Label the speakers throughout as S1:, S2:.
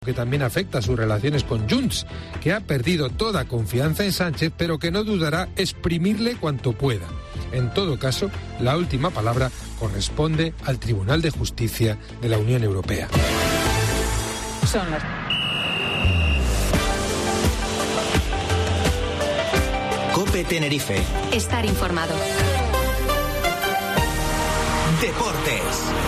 S1: que también afecta a sus relaciones con Junts, que ha perdido toda confianza en Sánchez, pero que no dudará exprimirle cuanto pueda. En todo caso, la última palabra corresponde al Tribunal de Justicia de la Unión Europea.
S2: COPE Tenerife.
S3: Estar informado.
S2: Deportes.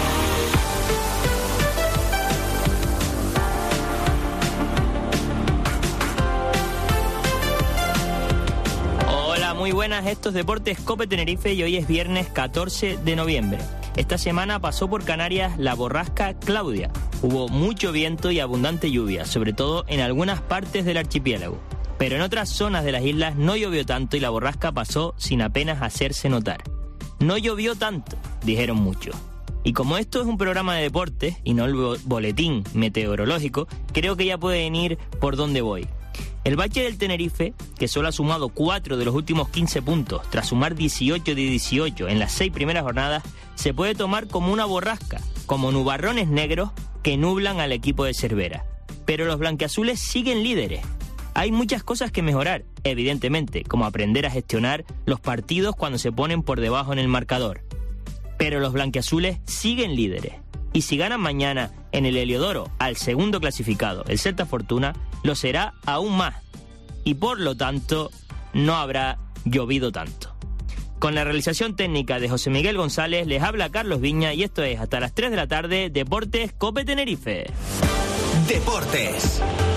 S4: Hola, muy buenas, estos Deportes COPE Tenerife y hoy es viernes 14 de noviembre. Esta semana pasó por Canarias la borrasca Claudia. Hubo mucho viento y abundante lluvia, sobre todo en algunas partes del archipiélago. Pero en otras zonas de las islas no llovió tanto y la borrasca pasó sin apenas hacerse notar. No llovió tanto, dijeron muchos. Y como esto es un programa de deportes y no el boletín meteorológico, creo que ya pueden ir por dónde voy. El bache del Tenerife, que solo ha sumado 4 de los últimos 15 puntos, tras sumar 18 de 18 en las 6 primeras jornadas, se puede tomar como una borrasca, como nubarrones negros que nublan al equipo de Cervera. Pero los blanquiazules siguen líderes. Hay muchas cosas que mejorar, evidentemente, como aprender a gestionar los partidos cuando se ponen por debajo en el marcador. Pero los blanquiazules siguen líderes. Y si ganan mañana en el Heliodoro al segundo clasificado, el Celta Fortuna, lo será aún más. Y por lo tanto, no habrá llovido tanto. Con la realización técnica de José Miguel González, les habla Carlos Viña y esto es hasta las 3 de la tarde, Deportes COPE Tenerife.
S2: Deportes.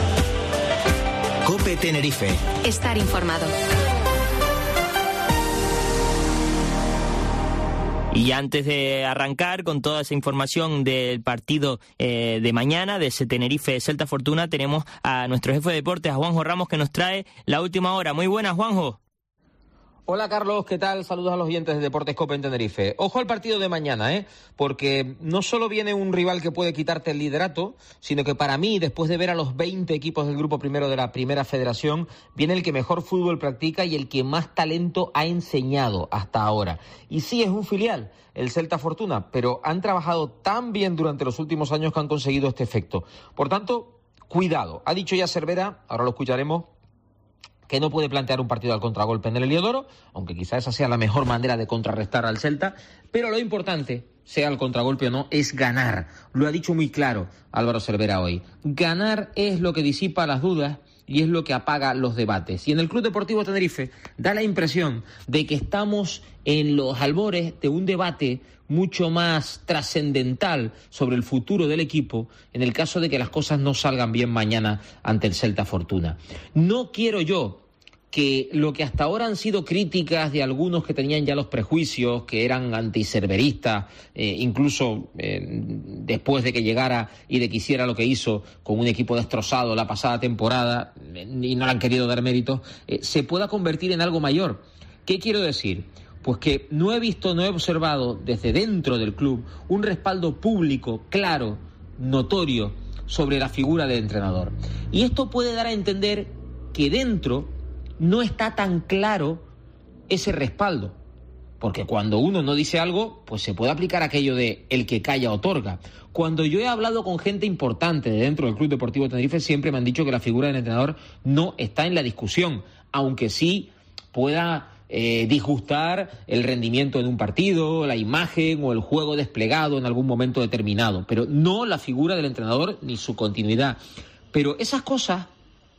S2: COPE Tenerife.
S3: Estar informado.
S4: Y antes de arrancar con toda esa información del partido de mañana, de ese Tenerife-Celta Fortuna, tenemos a nuestro jefe de deportes, a Juanjo Ramos, que nos trae la última hora. Muy buenas, Juanjo.
S5: Hola Carlos, ¿qué tal? Saludos a los oyentes de Deportes COPE en Tenerife. Ojo al partido de mañana, porque no solo viene un rival que puede quitarte el liderato, sino que para mí, después de ver a los 20 equipos del grupo primero de la Primera Federación, viene el que mejor fútbol practica y el que más talento ha enseñado hasta ahora. Y sí, es un filial, el Celta Fortuna, pero han trabajado tan bien durante los últimos años que han conseguido este efecto. Por tanto, cuidado. Ha dicho ya Cervera, ahora lo escucharemos, que no puede plantear un partido al contragolpe en el Heliodoro, aunque quizá esa sea la mejor manera de contrarrestar al Celta, pero lo importante, sea el contragolpe o no, es ganar. Lo ha dicho muy claro Álvaro Cervera hoy. Ganar es lo que disipa las dudas y es lo que apaga los debates. Y en el Club Deportivo Tenerife da la impresión de que estamos en los albores de un debate mucho más trascendental sobre el futuro del equipo en el caso de que las cosas no salgan bien mañana ante el Celta Fortuna. No quiero yo que lo que hasta ahora han sido críticas de algunos que tenían ya los prejuicios, que eran anticerveristas, incluso después de que llegara y de que hiciera lo que hizo con un equipo destrozado la pasada temporada, y no le han querido dar méritos, se pueda convertir en algo mayor. ¿Qué quiero decir? Pues que no he observado desde dentro del club un respaldo público, claro, notorio, sobre la figura del entrenador. Y esto puede dar a entender que dentro no está tan claro ese respaldo. Porque cuando uno no dice algo, pues se puede aplicar aquello de el que calla otorga. Cuando yo he hablado con gente importante de dentro del Club Deportivo Tenerife, siempre me han dicho que la figura del entrenador no está en la discusión, aunque sí pueda disgustar el rendimiento en un partido, la imagen o el juego desplegado en algún momento determinado, pero no la figura del entrenador ni su continuidad. Pero esas cosas,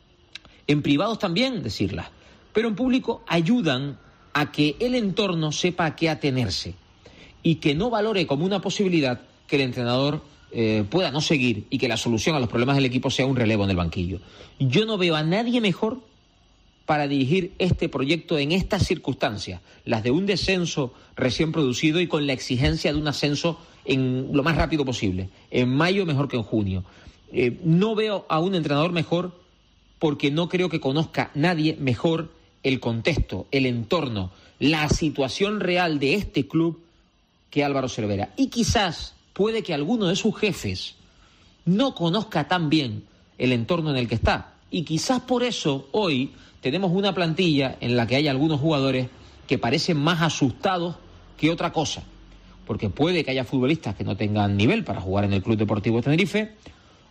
S5: en privados también decirlas, pero en público ayudan a que el entorno sepa a qué atenerse y que no valore como una posibilidad que el entrenador pueda no seguir y que la solución a los problemas del equipo sea un relevo en el banquillo. Yo no veo a nadie mejor para dirigir este proyecto en estas circunstancias, las de un descenso recién producido y con la exigencia de un ascenso en lo más rápido posible, en mayo mejor que en junio. No veo a un entrenador mejor porque no creo que conozca nadie mejor el contexto, el entorno, la situación real de este club que Álvaro Cervera. Y quizás puede que alguno de sus jefes no conozca tan bien el entorno en el que está. Y quizás por eso hoy tenemos una plantilla en la que hay algunos jugadores que parecen más asustados que otra cosa. Porque puede que haya futbolistas que no tengan nivel para jugar en el Club Deportivo Tenerife,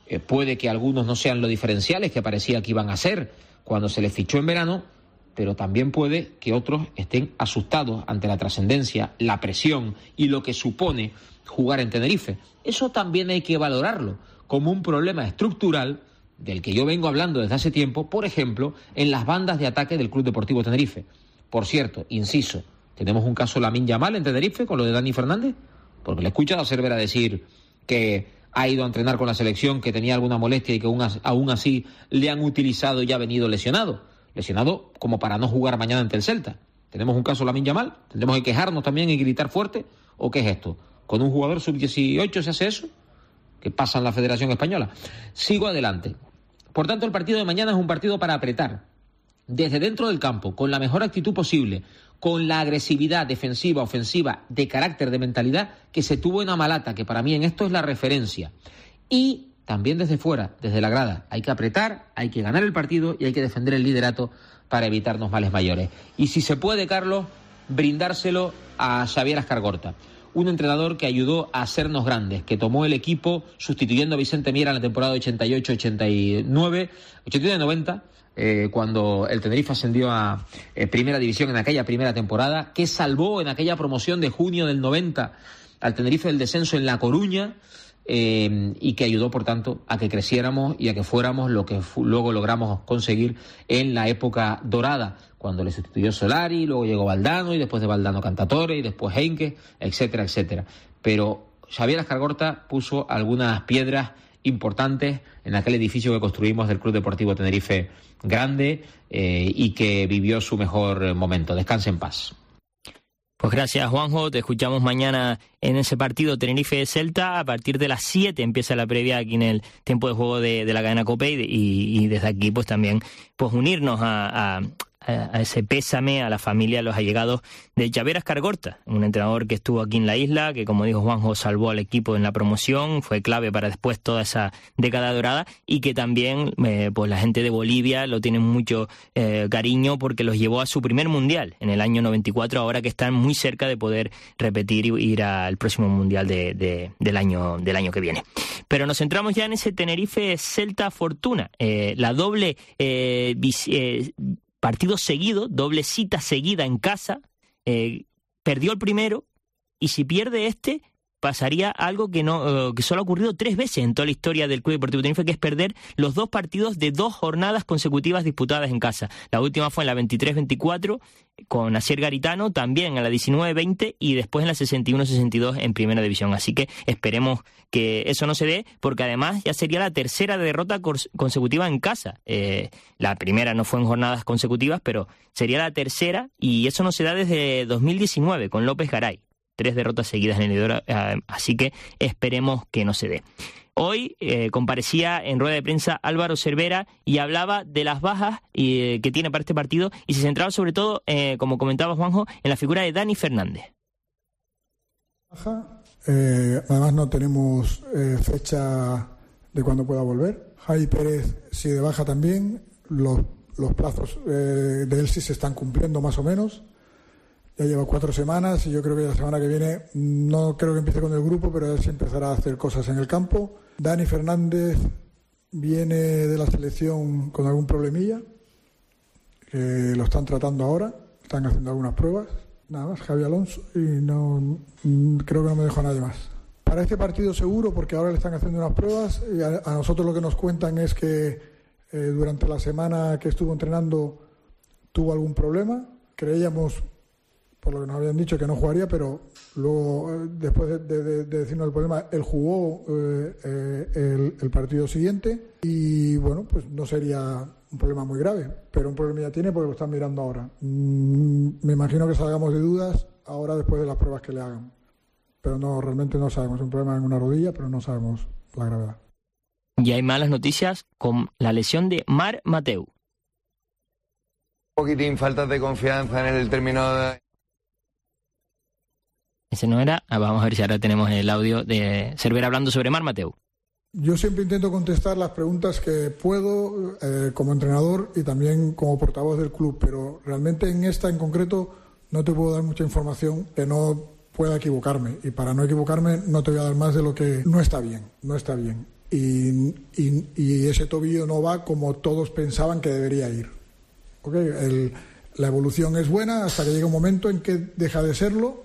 S5: puede que algunos no sean los diferenciales que parecía que iban a ser cuando se les fichó en verano, pero también puede que otros estén asustados ante la trascendencia, la presión y lo que supone jugar en Tenerife. Eso también hay que valorarlo como un problema estructural del que yo vengo hablando desde hace tiempo, por ejemplo, en las bandas de ataque del Club Deportivo Tenerife. Por cierto, inciso, tenemos un caso Lamine Yamal en Tenerife con lo de Dani Fernández, porque le he escuchado a Cervera decir que ha ido a entrenar con la selección, que tenía alguna molestia y que aún así le han utilizado y ha venido lesionado como para no jugar mañana ante el Celta. ¿Tenemos un caso Lamine Yamal? ¿Tendremos que quejarnos también y gritar fuerte? ¿O qué es esto? ¿Con un jugador sub-18 se hace eso? ¿Qué pasa en la Federación Española? Sigo adelante. Por tanto, el partido de mañana es un partido para apretar desde dentro del campo, con la mejor actitud posible, con la agresividad defensiva, ofensiva, de carácter, de mentalidad que se tuvo en Amalata, que para mí en esto es la referencia. Y también desde fuera, desde la grada. Hay que apretar, hay que ganar el partido y hay que defender el liderato para evitarnos males mayores. Y si se puede, Carlos, brindárselo a Xavier Escargorta, un entrenador que ayudó a hacernos grandes, que tomó el equipo sustituyendo a Vicente Miera en la temporada 88-89, 89-90, cuando el Tenerife ascendió a Primera División en aquella primera temporada, que salvó en aquella promoción de junio del 90 al Tenerife del descenso en La Coruña, y que ayudó, por tanto, a que creciéramos y a que fuéramos lo que luego logramos conseguir en la época dorada, cuando le sustituyó Solari, luego llegó Valdano, y después de Valdano Cantatore, y después Heinke, etcétera, etcétera. Pero Xavier Escargorta puso algunas piedras importantes en aquel edificio que construimos del Club Deportivo Tenerife grande, y que vivió su mejor momento. Descanse en paz.
S4: Pues gracias, Juanjo. Te escuchamos mañana en ese partido Tenerife-Celta. A partir de las 7 empieza la previa aquí en el tiempo de juego de la cadena COPE, y desde aquí pues también pues unirnos a ese pésame a la familia, a los allegados de Xavier Escargorta, un entrenador que estuvo aquí en la isla, que, como dijo Juanjo, salvó al equipo en la promoción, fue clave para después toda esa década dorada, y que también pues la gente de Bolivia lo tiene mucho cariño, porque los llevó a su primer mundial en el año 94, ahora que están muy cerca de poder repetir y ir al próximo mundial del año que viene. Pero nos centramos ya en ese Tenerife-Celta Fortuna, la doble partido seguido, doble cita seguida en casa. Perdió el primero, y si pierde este, pasaría algo que solo ha ocurrido 3 veces en toda la historia del Club Deportivo Tenerife, que es perder los 2 partidos de 2 jornadas consecutivas disputadas en casa. La última fue en la 23-24 con Asier Garitano, también en la 19-20 y después en la 61-62 en Primera División. Así que esperemos que eso no se dé, porque además ya sería la tercera derrota consecutiva en casa. La primera no fue en jornadas consecutivas, pero sería la tercera, y eso no se da desde 2019 con López Garay. 3 derrotas seguidas en el Lidora, así que esperemos que no se dé. Hoy comparecía en rueda de prensa Álvaro Cervera y hablaba de las bajas que tiene para este partido, y se centraba sobre todo, como comentaba Juanjo, en la figura de Dani Fernández.
S6: Además no tenemos fecha de cuándo pueda volver. Javi Pérez sigue de baja también. Los plazos de él sí se están cumpliendo más o menos. Ya lleva 4 semanas y yo creo que la semana que viene no creo que empiece con el grupo, pero él sí empezará a hacer cosas en el campo. Dani Fernández viene de la selección con algún problemilla, que lo están tratando ahora, están haciendo algunas pruebas. Nada más, Javi Alonso, y no creo que no me dejo a nadie más. Para este partido seguro, porque ahora le están haciendo unas pruebas, y a nosotros lo que nos cuentan es que durante la semana que estuvo entrenando tuvo algún problema. Creíamos, por lo que nos habían dicho, que no jugaría, pero luego, después de decirnos el problema, él jugó el partido siguiente, y bueno, pues no sería un problema muy grave, pero un problema ya tiene porque lo están mirando ahora. Me imagino que salgamos de dudas ahora después de las pruebas que le hagan, pero no, realmente no sabemos. Un problema en una rodilla, pero no sabemos la gravedad.
S4: Y hay malas noticias con la lesión de Marc Mateu.
S7: Un poquitín falta de confianza en el término de...
S4: Ese no era. Vamos a ver si ahora tenemos el audio de Cervera hablando sobre Marc Mateu.
S6: Yo siempre intento contestar las preguntas que puedo como entrenador y también como portavoz del club, pero realmente en esta en concreto no te puedo dar mucha información que no pueda equivocarme, y para no equivocarme no te voy a dar más de lo que no está bien. y ese tobillo no va como todos pensaban que debería ir. ¿Okay? La evolución es buena hasta que llega un momento en que deja de serlo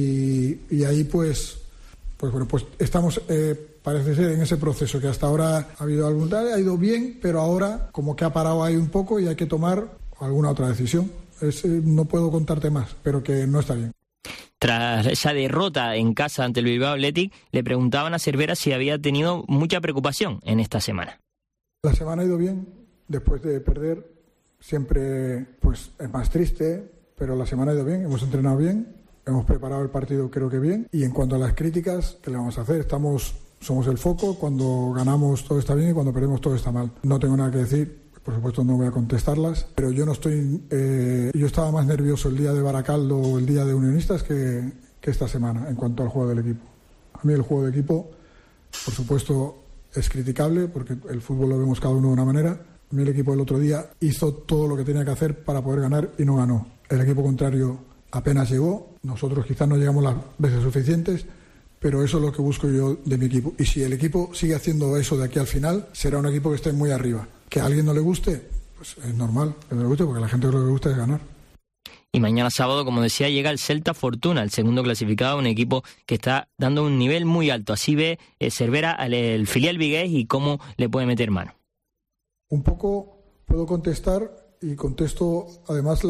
S6: y ahí pues estamos, parece ser, en ese proceso que hasta ahora ha habido algún tal, ha ido bien, pero ahora como que ha parado ahí un poco y hay que tomar alguna otra decisión. No puedo contarte más, pero que no está bien.
S4: Tras esa derrota en casa ante el Bilbao Athletic, le preguntaban a Cervera si había tenido mucha preocupación en esta semana.
S6: La semana ha ido bien, después de perder, siempre pues es más triste, pero la semana ha ido bien, hemos entrenado bien, hemos preparado el partido creo que bien, y en cuanto a las críticas, ¿qué le vamos a hacer? Somos el foco, cuando ganamos todo está bien y cuando perdemos todo está mal. No tengo nada que decir. Por supuesto no voy a contestarlas, pero yo no estoy... yo estaba más nervioso el día de Baracaldo o el día de Unionistas que esta semana en cuanto al juego del equipo. A mí el juego de equipo, por supuesto, es criticable porque el fútbol lo vemos cada uno de una manera. A mí el equipo el otro día hizo todo lo que tenía que hacer para poder ganar y no ganó. El equipo contrario apenas llegó, nosotros quizás no llegamos las veces suficientes, pero eso es lo que busco yo de mi equipo. Y si el equipo sigue haciendo eso de aquí al final, será un equipo que esté muy arriba. Que a alguien no le guste, pues es normal que no le guste, porque a la gente lo que le gusta es ganar.
S4: Y mañana sábado, como decía, llega el Celta Fortuna, el segundo clasificado, un equipo que está dando un nivel muy alto. Así ve Cervera el filial vigués y cómo le puede meter mano.
S6: Un poco puedo contestar y contesto además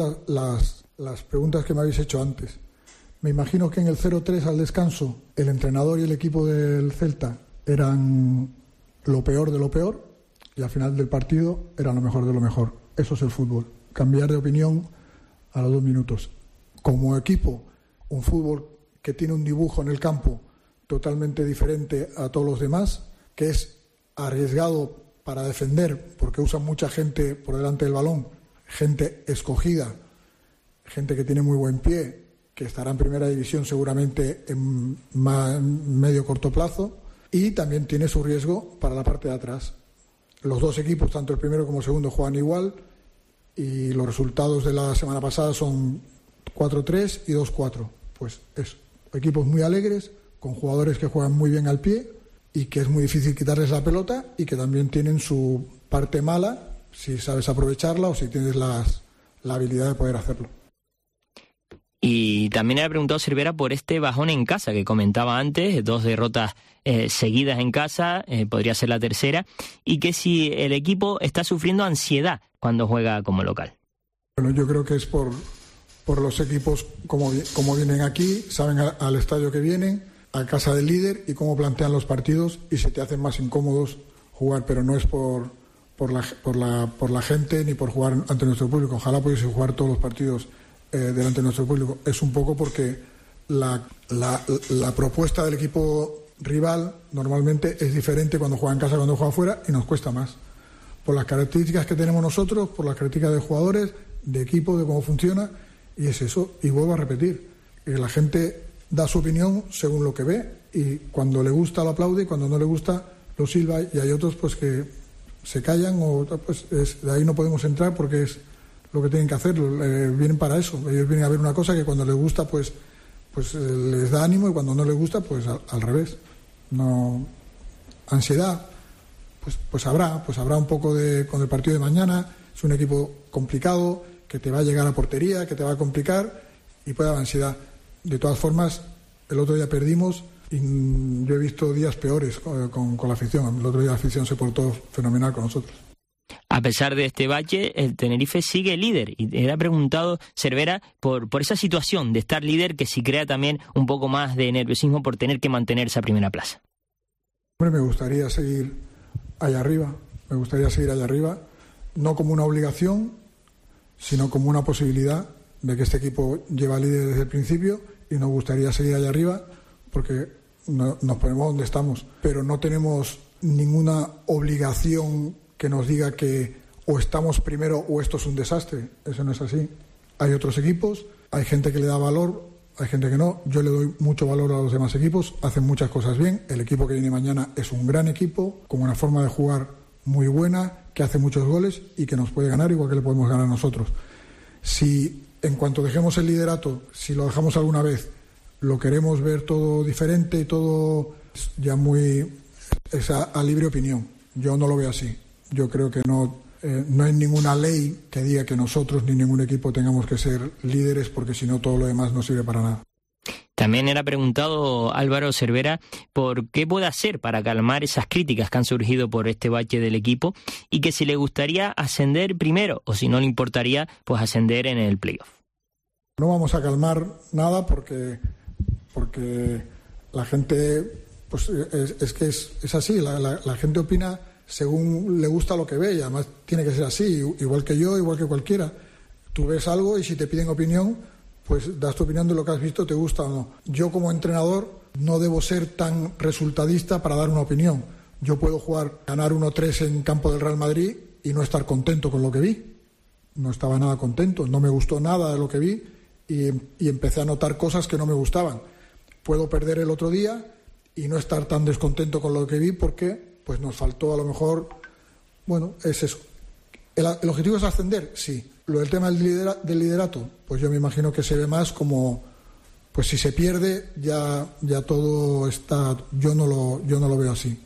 S6: las preguntas que me habéis hecho antes. Me imagino que en el 0-3 al descanso el entrenador y el equipo del Celta eran lo peor de lo peor y al final del partido eran lo mejor de lo mejor. Eso es el fútbol, cambiar de opinión a los 2 minutos. Como equipo, un fútbol que tiene un dibujo en el campo totalmente diferente a todos los demás, que es arriesgado para defender porque usan mucha gente por delante del balón, gente escogida, gente que tiene muy buen pie, que estará en primera división seguramente en medio corto plazo, y también tiene su riesgo para la parte de atrás. Los dos equipos, tanto el primero como el segundo, juegan igual y los resultados de la semana pasada son 4-3 y 2-4. Pues es equipos muy alegres, con jugadores que juegan muy bien al pie y que es muy difícil quitarles la pelota y que también tienen su parte mala si sabes aprovecharla o si tienes la habilidad de poder hacerlo.
S4: Y también le ha preguntado Cervera por este bajón en casa que comentaba antes, 2 derrotas seguidas en casa, podría ser la tercera, y que si el equipo está sufriendo ansiedad cuando juega como local.
S6: Bueno, yo creo que es por los equipos como vienen aquí, saben al estadio que vienen, a casa del líder y cómo plantean los partidos y se te hacen más incómodos jugar, pero no es por la gente ni por jugar ante nuestro público. Ojalá pudiese jugar todos los partidos delante de nuestro público. Es un poco porque la propuesta del equipo rival normalmente es diferente cuando juega en casa que cuando juega fuera y nos cuesta más. Por las características que tenemos nosotros, por las características de jugadores, de equipo, de cómo funciona, y es eso. Y vuelvo a repetir, que la gente da su opinión según lo que ve y cuando le gusta lo aplaude y cuando no le gusta lo silba, y hay otros pues que se callan o pues de ahí no podemos entrar porque es lo que tienen que hacer, vienen para eso. Ellos vienen a ver una cosa que cuando les gusta pues les da ánimo y cuando no les gusta pues al revés. No, ansiedad pues habrá un poco con el partido de mañana. Es un equipo complicado que te va a llegar a portería, que te va a complicar y puede haber ansiedad. De todas formas, el otro día perdimos y yo he visto días peores con la afición. El otro día la afición se portó fenomenal con nosotros.
S4: A pesar de este bache, el Tenerife sigue líder y le ha preguntado Cervera por esa situación de estar líder, que si crea también un poco más de nerviosismo por tener que mantener esa primera plaza.
S6: Hombre, me gustaría seguir allá arriba, no como una obligación, sino como una posibilidad de que este equipo lleva líder desde el principio y nos gustaría seguir allá arriba porque nos ponemos donde estamos, pero no tenemos ninguna obligación que nos diga que o estamos primero o esto es un desastre. Eso no es así. Hay otros equipos, hay gente que le da valor, hay gente que no. Yo le doy mucho valor a los demás equipos, hacen muchas cosas bien. El equipo que viene mañana es un gran equipo, con una forma de jugar muy buena, que hace muchos goles y que nos puede ganar igual que le podemos ganar nosotros. Si en cuanto dejemos el liderato, si lo dejamos alguna vez, lo queremos ver todo diferente y todo ya muy es a libre opinión. Yo no lo veo así. Yo creo que no hay ninguna ley que diga que nosotros ni ningún equipo tengamos que ser líderes, porque si no todo lo demás no sirve para nada.
S4: También era preguntado Álvaro Cervera por qué puede hacer para calmar esas críticas que han surgido por este bache del equipo y que si le gustaría ascender primero o si no le importaría pues ascender en el playoff.
S6: No vamos a calmar nada porque la gente pues es así, la gente opina según le gusta lo que ve y además tiene que ser así, igual que yo, igual que cualquiera. Tú ves algo y si te piden opinión, pues das tu opinión de lo que has visto, te gusta o no. Yo como entrenador no debo ser tan resultadista para dar una opinión. Yo puedo ganar 1-3 en campo del Real Madrid y no estar contento con lo que vi. No estaba nada contento, no me gustó nada de lo que vi y empecé a notar cosas que no me gustaban. Puedo perder el otro día y no estar tan descontento con lo que vi porque pues nos faltó a lo mejor, bueno, es eso. ¿El objetivo es ascender? Sí. Lo del tema del liderato, pues yo me imagino que se ve más como, pues si se pierde ya todo está. Yo no lo veo así.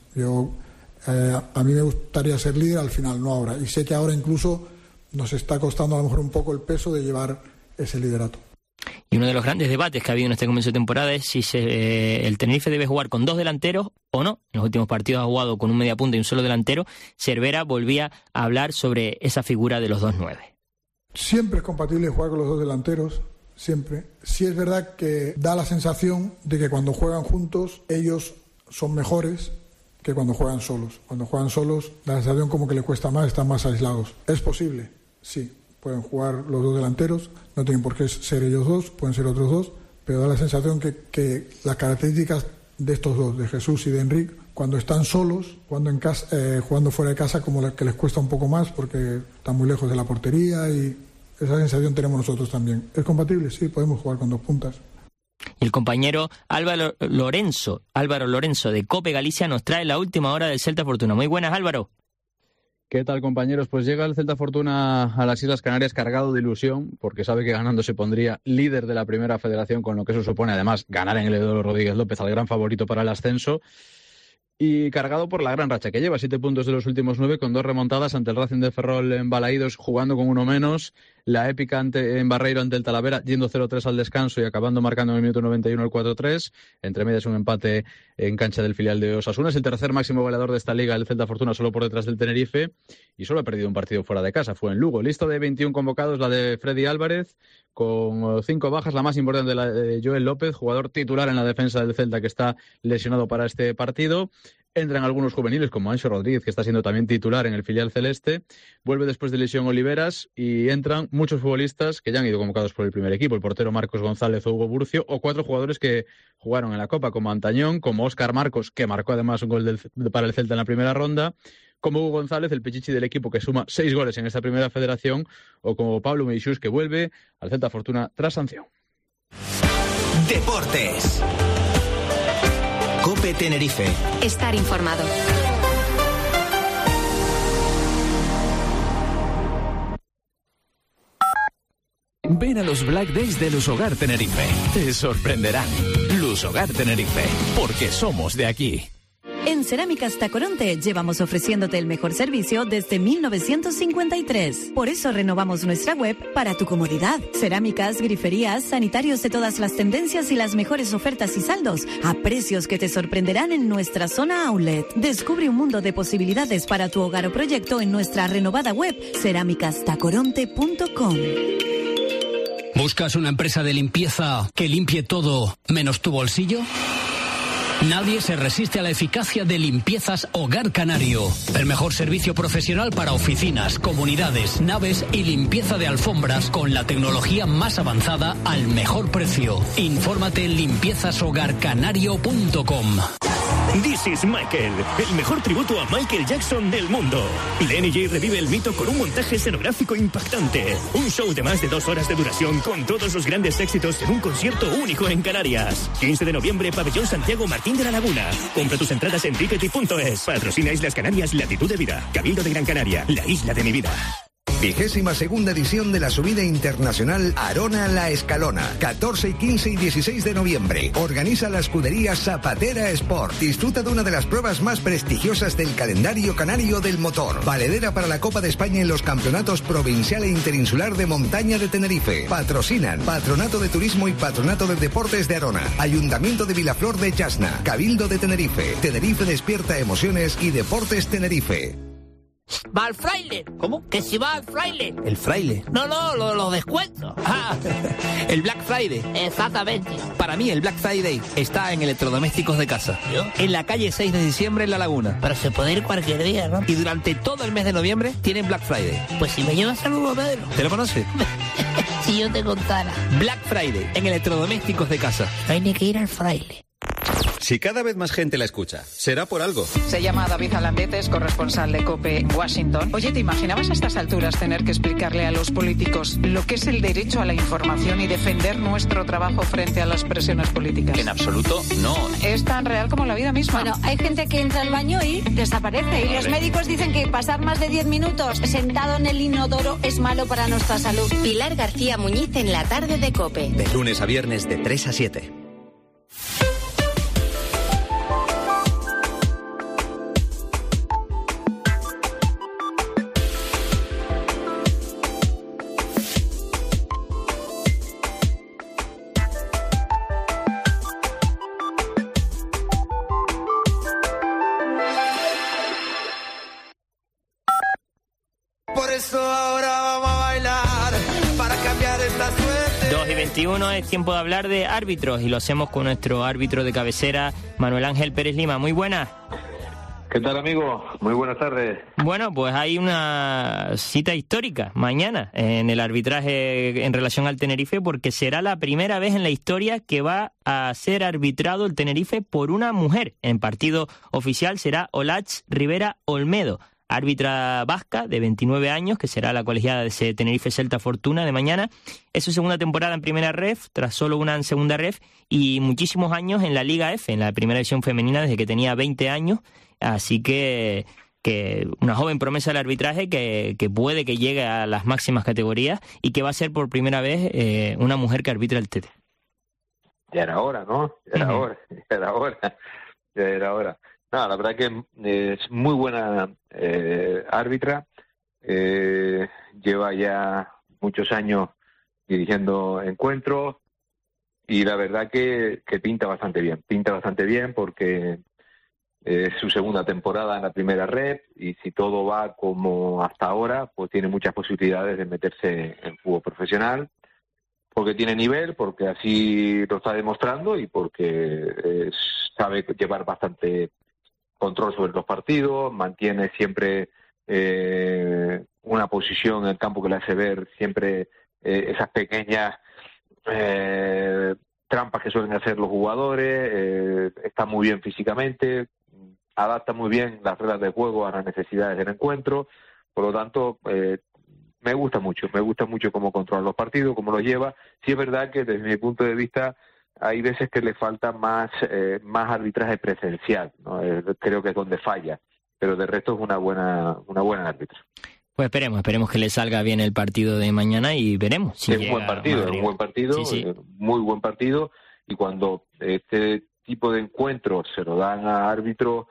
S6: A mí me gustaría ser líder al final, no ahora. Y sé que ahora incluso nos está costando a lo mejor un poco el peso de llevar ese liderato.
S4: Y uno de los grandes debates que ha habido en este comienzo de temporada es si el Tenerife debe jugar con 2 delanteros o no. En los últimos partidos ha jugado con un mediapunta y un solo delantero. Cervera volvía a hablar sobre esa figura de los 2 9.
S6: Siempre es compatible jugar con los 2 delanteros, siempre. Sí es verdad que da la sensación de que cuando juegan juntos ellos son mejores que cuando juegan solos. Cuando juegan solos da la sensación como que les cuesta más, están más aislados. ¿Es posible? Sí. Pueden jugar los 2 delanteros, no tienen por qué ser ellos 2, pueden ser otros 2, pero da la sensación que las características de estos 2, de Jesús y de Enric, cuando están solos, jugando fuera de casa, como que les cuesta un poco más porque están muy lejos de la portería y esa sensación tenemos nosotros también. ¿Es compatible? Sí, podemos jugar con 2 puntas.
S4: El compañero Álvaro Lorenzo de COPE Galicia nos trae la última hora del Celta Fortuna. Muy buenas, Álvaro.
S8: ¿Qué tal, compañeros? Pues llega el Celta Fortuna a las Islas Canarias cargado de ilusión, porque sabe que ganando se pondría líder de la primera federación, con lo que eso supone además ganar en el Eduardo Rodríguez López, al gran favorito para el ascenso, y cargado por la gran racha que lleva, 7 puntos de los últimos 9, con 2 remontadas ante el Racing de Ferrol en Balaídos, jugando con 1 menos, la épica en Barreiro ante el Talavera, yendo 0-3 al descanso y acabando marcando en el minuto 91 el 4-3, entre medias un empate en cancha del filial de Osasuna. Es el tercer máximo goleador de esta liga, el Celta Fortuna, solo por detrás del Tenerife, y solo ha perdido un partido fuera de casa, fue en Lugo. Lista de 21 convocados, la de Freddy Álvarez, con 5 bajas, la más importante la de Joel López, jugador titular en la defensa del Celta, que está lesionado para este partido. Entran algunos juveniles como Anxo Rodríguez, que está siendo también titular en el filial celeste. Vuelve después de lesión Oliveras y entran muchos futbolistas que ya han ido convocados por el primer equipo. El portero Marcos González o Hugo Burcio, o 4 jugadores que jugaron en la Copa, como Antañón, como Óscar Marcos, que marcó además un gol para el Celta en la primera ronda, como Hugo González, el pichichi del equipo, que suma 6 goles en esta primera federación, o como Pablo Meixús, que vuelve al Celta Fortuna tras sanción.
S2: Deportes. COPE Tenerife.
S3: Estar informado.
S9: Ven a los Black Days de Lusogar Tenerife. Te sorprenderán. Lusogar Tenerife, porque somos de aquí.
S10: En Cerámicas Tacoronte llevamos ofreciéndote el mejor servicio desde 1953. Por eso renovamos nuestra web para tu comodidad. Cerámicas, griferías, sanitarios de todas las tendencias y las mejores ofertas y saldos a precios que te sorprenderán en nuestra zona outlet. Descubre un mundo de posibilidades para tu hogar o proyecto en nuestra renovada web cerámicastacoronte.com.
S11: ¿Buscas una empresa de limpieza que limpie todo menos tu bolsillo? Nadie se resiste a la eficacia de Limpiezas Hogar Canario. El mejor servicio profesional para oficinas, comunidades, naves y limpieza de alfombras con la tecnología más avanzada al mejor precio. Infórmate en limpiezashogarcanario.com.
S12: This is Michael, el mejor tributo a Michael Jackson del mundo. Lenny J revive el mito con un montaje escenográfico impactante. Un show de más de 2 horas de duración con todos los grandes éxitos en un concierto único en Canarias. 15 de noviembre, Pabellón Santiago Martín de la Laguna. Compra tus entradas en tickety.es. Patrocina Islas Canarias, Latitud de Vida. Cabildo de Gran Canaria, la isla de mi vida.
S13: 22ª edición de la subida internacional Arona La Escalona, 14, 15 y 16 de noviembre. Organiza la escudería Zapatera Sport. Disfruta de una de las pruebas más prestigiosas del calendario canario del motor. Valedera para la Copa de España en los campeonatos provincial e interinsular de montaña de Tenerife. Patrocinan Patronato de Turismo y Patronato de Deportes de Arona, Ayuntamiento de Vilaflor de Chasna, Cabildo de Tenerife, Tenerife Despierta Emociones y Deportes Tenerife.
S14: Va al fraile.
S15: ¿Cómo?
S14: Que si va al fraile.
S15: ¿El fraile?
S14: No, los descuentos.
S15: Ah, el Black Friday.
S14: Exactamente.
S15: Para mí el Black Friday está en Electrodomésticos de Casa.
S14: ¿Yo?
S15: En la calle 6 de diciembre en La Laguna.
S14: Pero se puede ir cualquier día, ¿no?
S15: Y durante todo el mes de noviembre tienen Black Friday.
S14: Pues si me llevas al Hugo Pedro.
S15: ¿Te lo conoces?
S14: Si yo te contara.
S15: Black Friday en Electrodomésticos de Casa.
S14: No hay ni que ir al fraile.
S16: Si cada vez más gente la escucha, será por algo.
S17: Se llama David Alandete, es corresponsal de COPE Washington. Oye, ¿te imaginabas a estas alturas tener que explicarle a los políticos lo que es el derecho a la información y defender nuestro trabajo frente a las presiones políticas?
S16: En absoluto, no.
S17: Es tan real como la vida misma.
S18: Bueno, hay gente que entra al baño y desaparece. Y los médicos dicen que pasar más de 10 minutos sentado en el inodoro es malo para nuestra salud.
S3: Pilar García Muñiz en la tarde de COPE.
S16: De lunes a viernes de 3 a 7.
S19: Por eso ahora vamos a bailar para cambiar esta suerte.
S4: 2:21 es tiempo de hablar de árbitros y lo hacemos con nuestro árbitro de cabecera, Manuel Ángel Pérez Lima. Muy buenas.
S20: ¿Qué tal, amigo? Muy buenas tardes.
S4: Bueno, pues hay una cita histórica mañana en el arbitraje en relación al Tenerife, porque será la primera vez en la historia que va a ser arbitrado el Tenerife por una mujer. En partido oficial será Olatz Rivera Olmedo, árbitra vasca de 29 años, que será la colegiada de ese Tenerife Celta Fortuna de mañana. Es su segunda temporada en primera ref, tras solo una en segunda ref, y muchísimos años en la Liga F, en la primera división femenina, desde que tenía 20 años. Así que una joven promesa del arbitraje que puede que llegue a las máximas categorías y que va a ser por primera vez una mujer que arbitra el TT.
S20: Ya era hora, ¿no? Ya era hora. No, la verdad que es muy buena árbitra. Lleva ya muchos años dirigiendo encuentros y la verdad que pinta bastante bien. Pinta bastante bien porque es su segunda temporada en la primera red y si todo va como hasta ahora, pues tiene muchas posibilidades de meterse en fútbol profesional, porque tiene nivel, porque así lo está demostrando y porque sabe llevar bastante control sobre los partidos, mantiene siempre una posición en el campo que le hace ver siempre esas pequeñas trampas que suelen hacer los jugadores, está muy bien físicamente, adapta muy bien las reglas de juego a las necesidades del encuentro, por lo tanto me gusta mucho cómo controla los partidos, cómo los lleva. Sí es verdad que desde mi punto de vista hay veces que le falta más arbitraje presencial, ¿no? Creo que es donde falla, pero de resto es una buena árbitra.
S4: Pues esperemos que le salga bien el partido de mañana y veremos si
S20: es un buen partido,
S4: sí.
S20: Muy buen partido, y cuando este tipo de encuentros se lo dan a árbitros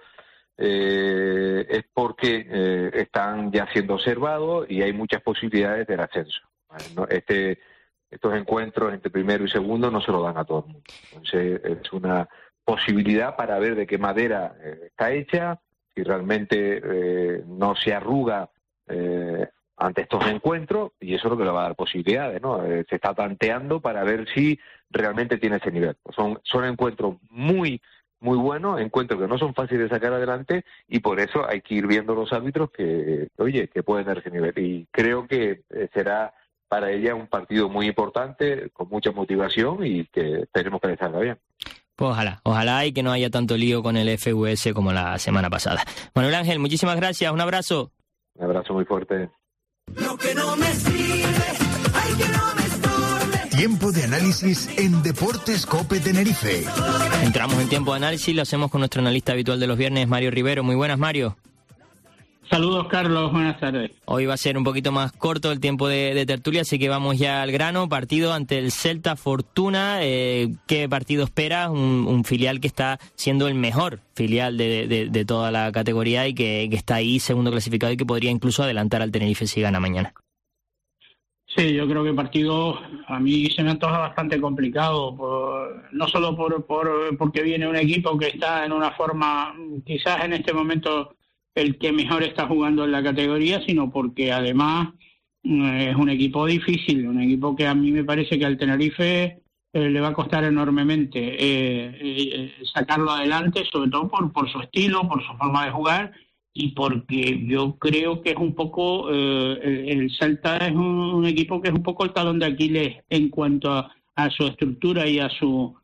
S20: es porque están ya siendo observados y hay muchas posibilidades del ascenso, ¿no? Estos encuentros entre primero y segundo no se lo dan a todo el mundo. Entonces es una posibilidad para ver de qué madera está hecha, si realmente no se arruga ante estos encuentros, y eso es lo que le va a dar posibilidades, ¿no? Se está tanteando para ver si realmente tiene ese nivel. Son encuentros muy buenos, encuentros que no son fáciles de sacar adelante, y por eso hay que ir viendo los árbitros que pueden dar ese nivel. Y creo que será para ella un partido muy importante, con mucha motivación, y que esperemos que le salga bien.
S4: Pues ojalá y que no haya tanto lío con el FVS como la semana pasada. Manuel Ángel, muchísimas gracias, un abrazo.
S20: Un abrazo muy fuerte.
S19: Lo que no me sirve, ay, que no me estorbe.
S13: Tiempo de análisis en Deportes COPE Tenerife.
S4: Entramos en tiempo de análisis, lo hacemos con nuestro analista habitual de los viernes, Mario Rivero. Muy buenas, Mario.
S21: Saludos, Carlos. Buenas tardes.
S4: Hoy va a ser un poquito más corto el tiempo de tertulia, así que vamos ya al grano. Partido ante el Celta Fortuna. ¿Qué partido espera? Un filial que está siendo el mejor filial de toda la categoría y que está ahí segundo clasificado y que podría incluso adelantar al Tenerife si gana mañana.
S21: Sí, yo creo que el partido a mí se me antoja bastante complicado, no solo porque viene un equipo que está en una forma, quizás en este momento el que mejor está jugando en la categoría, sino porque además es un equipo difícil, un equipo que a mí me parece que al Tenerife le va a costar enormemente sacarlo adelante, sobre todo por su estilo, por su forma de jugar y porque yo creo que es un poco, el Celta es un equipo que es un poco el talón de Aquiles en cuanto a su estructura y a su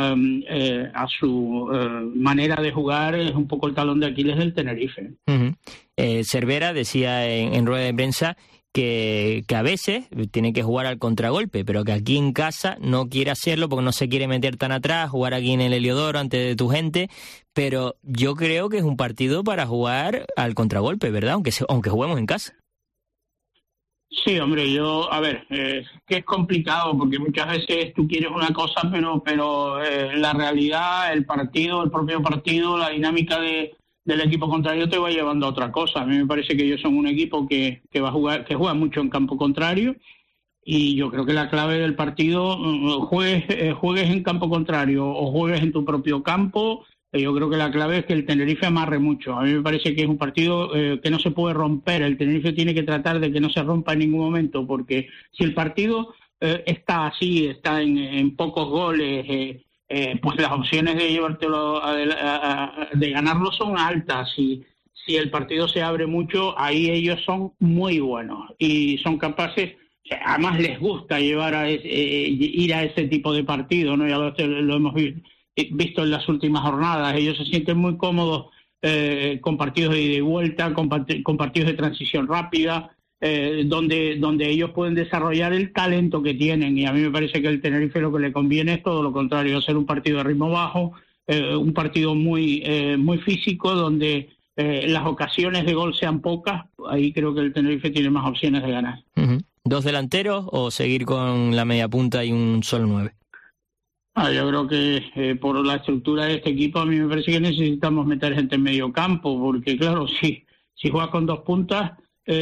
S21: manera de jugar, es un poco el talón de Aquiles del Tenerife.
S4: Cervera decía en rueda de prensa que a veces tiene que jugar al contragolpe, pero que aquí en casa no quiere hacerlo porque no se quiere meter tan atrás, jugar aquí en el Heliodoro ante de tu gente, pero yo creo que es un partido para jugar al contragolpe, ¿verdad? Aunque juguemos en casa.
S21: Sí, hombre, que es complicado porque muchas veces tú quieres una cosa, pero la realidad, el propio partido, la dinámica del equipo contrario te va llevando a otra cosa. A mí me parece que ellos son un equipo que va a jugar, que juega mucho en campo contrario, y yo creo que la clave del partido, juegues en campo contrario o juegues en tu propio campo, yo creo que la clave es que el Tenerife amarre mucho. A mí me parece que es un partido que no se puede romper. El Tenerife tiene que tratar de que no se rompa en ningún momento, porque si el partido está así, está en pocos goles, pues las opciones de llevártelo de ganarlo son altas. Si el partido se abre mucho, ahí ellos son muy buenos y son capaces, además les gusta ir a ese tipo de partido, ¿no? Ya lo hemos visto en las últimas jornadas. Ellos se sienten muy cómodos con partidos de ida y vuelta, con partidos de transición rápida, donde ellos pueden desarrollar el talento que tienen, y a mí me parece que el Tenerife lo que le conviene es todo lo contrario, hacer un partido de ritmo bajo, un partido muy físico, donde las ocasiones de gol sean pocas. Ahí creo que el Tenerife tiene más opciones de ganar.
S4: ¿Dos delanteros o seguir con la media punta y un solo 9?
S21: Yo creo que por la estructura de este equipo a mí me parece que necesitamos meter gente en medio campo, porque claro, si juegas con dos puntas,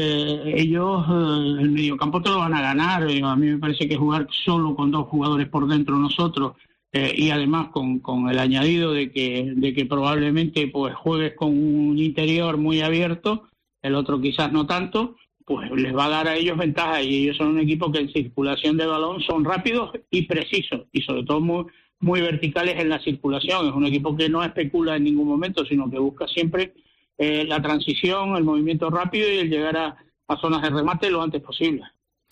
S21: ellos el mediocampo te lo van a ganar. A mí me parece que jugar solo con dos jugadores por dentro nosotros, y además con el añadido de que probablemente pues juegues con un interior muy abierto, el otro quizás no tanto, pues les va a dar a ellos ventaja, y ellos son un equipo que en circulación de balón son rápidos y precisos, y sobre todo muy, muy verticales en la circulación. Es un equipo que no especula en ningún momento, sino que busca siempre la transición, el movimiento rápido y el llegar a zonas de remate lo antes posible.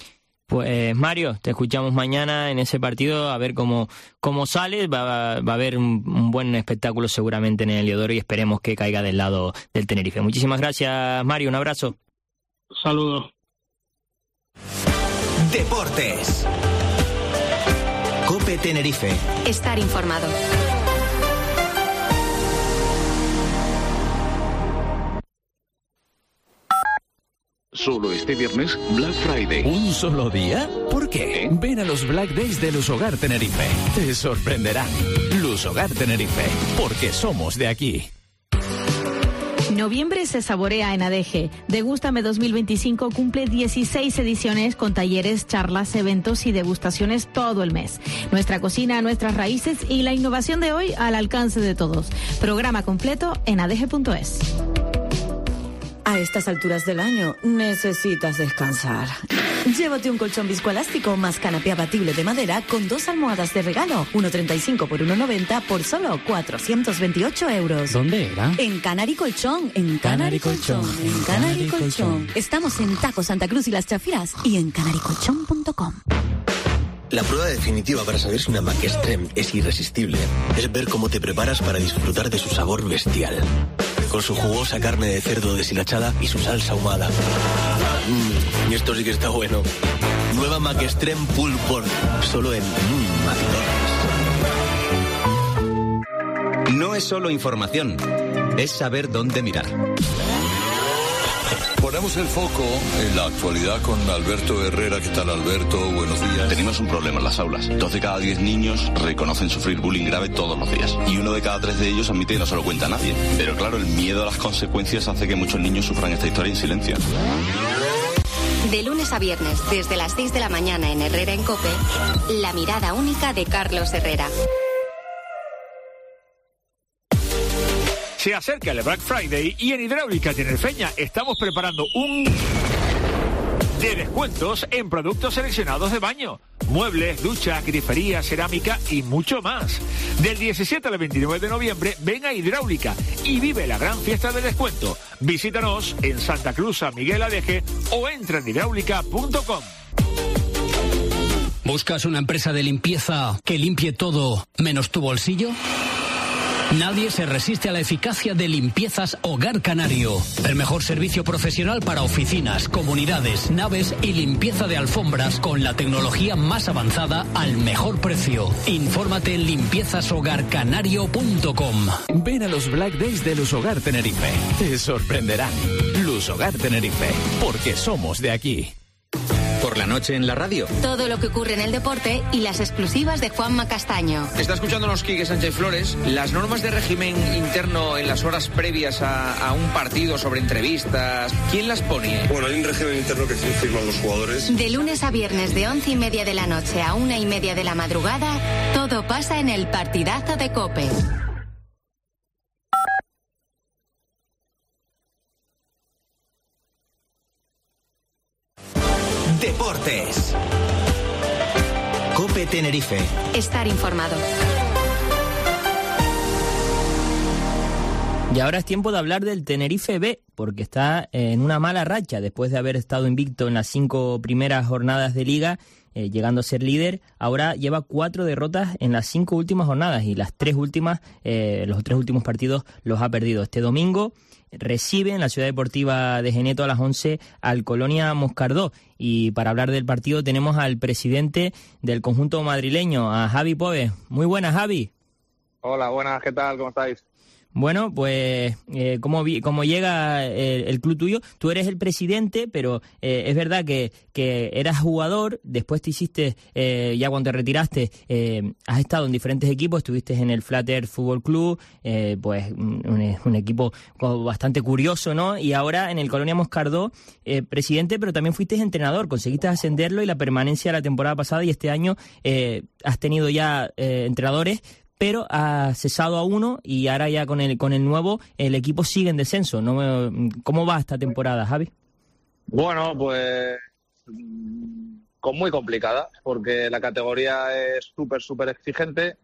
S4: Pues Mario, te escuchamos mañana en ese partido a ver cómo sale. Va a haber un buen espectáculo seguramente en el Heliodoro y esperemos que caiga del lado del Tenerife. Muchísimas gracias, Mario, un abrazo.
S21: Saludos.
S2: Deportes. COPE Tenerife.
S3: Estar informado.
S9: Solo este viernes, Black Friday.
S11: ¿Un solo día? ¿Por qué? Ven a los Black Days de Lusogar Tenerife. Te sorprenderán. Lusogar Tenerife, porque somos de aquí.
S10: Noviembre se saborea en ADG. Degústame 2025 cumple 16 ediciones con talleres, charlas, eventos y degustaciones todo el mes. Nuestra cocina, nuestras raíces y la innovación de hoy al alcance de todos. Programa completo en adg.es.
S22: A estas alturas del año necesitas descansar.
S10: Llévate un colchón viscoelástico más canapé abatible de madera con 2 almohadas de regalo, 1,35 por 1,90 por solo 428 euros.
S11: ¿Dónde era?
S10: En Canary Colchón, en Canary Colchón, en Canary Colchón. Estamos en Taco Santa Cruz y Las Chafiras y en canarycolchón.com.
S23: La prueba definitiva para saber si una Mac Extreme es irresistible es ver cómo te preparas para disfrutar de su sabor bestial. Con su jugosa carne de cerdo deshilachada y su salsa ahumada. Y esto sí que está bueno. Nueva Mac Extreme Pulled Pork, solo en McDonald's.
S16: No es solo información, es saber dónde mirar.
S1: Ponemos el foco en la actualidad con Alberto Herrera. ¿Qué tal, Alberto? Buenos días.
S5: Tenemos un problema en las aulas. 2 de cada 10 niños reconocen sufrir bullying grave todos los días. Y 1 de cada 3 de ellos admite que no se lo cuenta a nadie. Pero claro, el miedo a las consecuencias hace que muchos niños sufran esta historia en silencio.
S3: De lunes a viernes, desde las 6 de la mañana en Herrera en COPE, la mirada única de Carlos Herrera.
S7: Se acerca el Black Friday y en Hidráulica Tinerfeña estamos preparando un de descuentos en productos seleccionados de baño, muebles, duchas, grifería, cerámica y mucho más. Del 17 al 29 de noviembre, ven a Hidráulica y vive la gran fiesta de descuento. Visítanos en Santa Cruz, San Miguel Adeje o entra en hidráulica.com.
S11: ¿Buscas una empresa de limpieza que limpie todo menos tu bolsillo? Nadie se resiste a la eficacia de Limpiezas Hogar Canario. El mejor servicio profesional para oficinas, comunidades, naves y limpieza de alfombras con la tecnología más avanzada al mejor precio. Infórmate en limpiezashogarcanario.com.
S9: Ven a los Black Days de Lusogar Tenerife. Te sorprenderán. Lusogar Tenerife, porque somos de aquí.
S15: Por la noche en la radio.
S3: Todo lo que ocurre en el deporte y las exclusivas de Juanma Castaño.
S24: Está escuchándonos Quique Sánchez Flores. Las normas de régimen interno en las horas previas a un partido sobre entrevistas, ¿quién las pone?
S25: Bueno, hay un régimen interno que sí firman los jugadores.
S3: De lunes a viernes de 11:30 de la noche a 1:30 de la madrugada, todo pasa en el partidazo de COPE.
S2: Deportes. COPE Tenerife.
S3: Estar informado.
S4: Y ahora es tiempo de hablar del Tenerife B, porque está en una mala racha después de haber estado invicto en las 5 primeras jornadas de liga, llegando a ser líder. Ahora lleva 4 derrotas en las 5 últimas jornadas y las 3 últimas, los 3 últimos partidos los ha perdido. Este domingo recibe en la Ciudad Deportiva de Geneto a las 11 al Colonia Moscardó. Y para hablar del partido tenemos al presidente del conjunto madrileño, a Javi Pove. Muy buenas, Javi.
S26: Hola, buenas, ¿qué tal? ¿Cómo estáis?
S4: Bueno, pues ¿cómo llega el club tuyo? Tú eres el presidente, pero es verdad que eras jugador, después te hiciste, ya cuando te retiraste, has estado en diferentes equipos, estuviste en el Flat Earth Fútbol Club, pues un equipo bastante curioso, ¿no? Y ahora en el Colonia Moscardó, presidente, pero también fuiste entrenador, conseguiste ascenderlo y la permanencia la temporada pasada, y este año has tenido ya entrenadores, pero ha cesado a uno y ahora ya con el nuevo el equipo sigue en descenso. ¿Cómo va esta temporada, Javi?
S26: Bueno, pues muy complicada, porque la categoría es súper exigente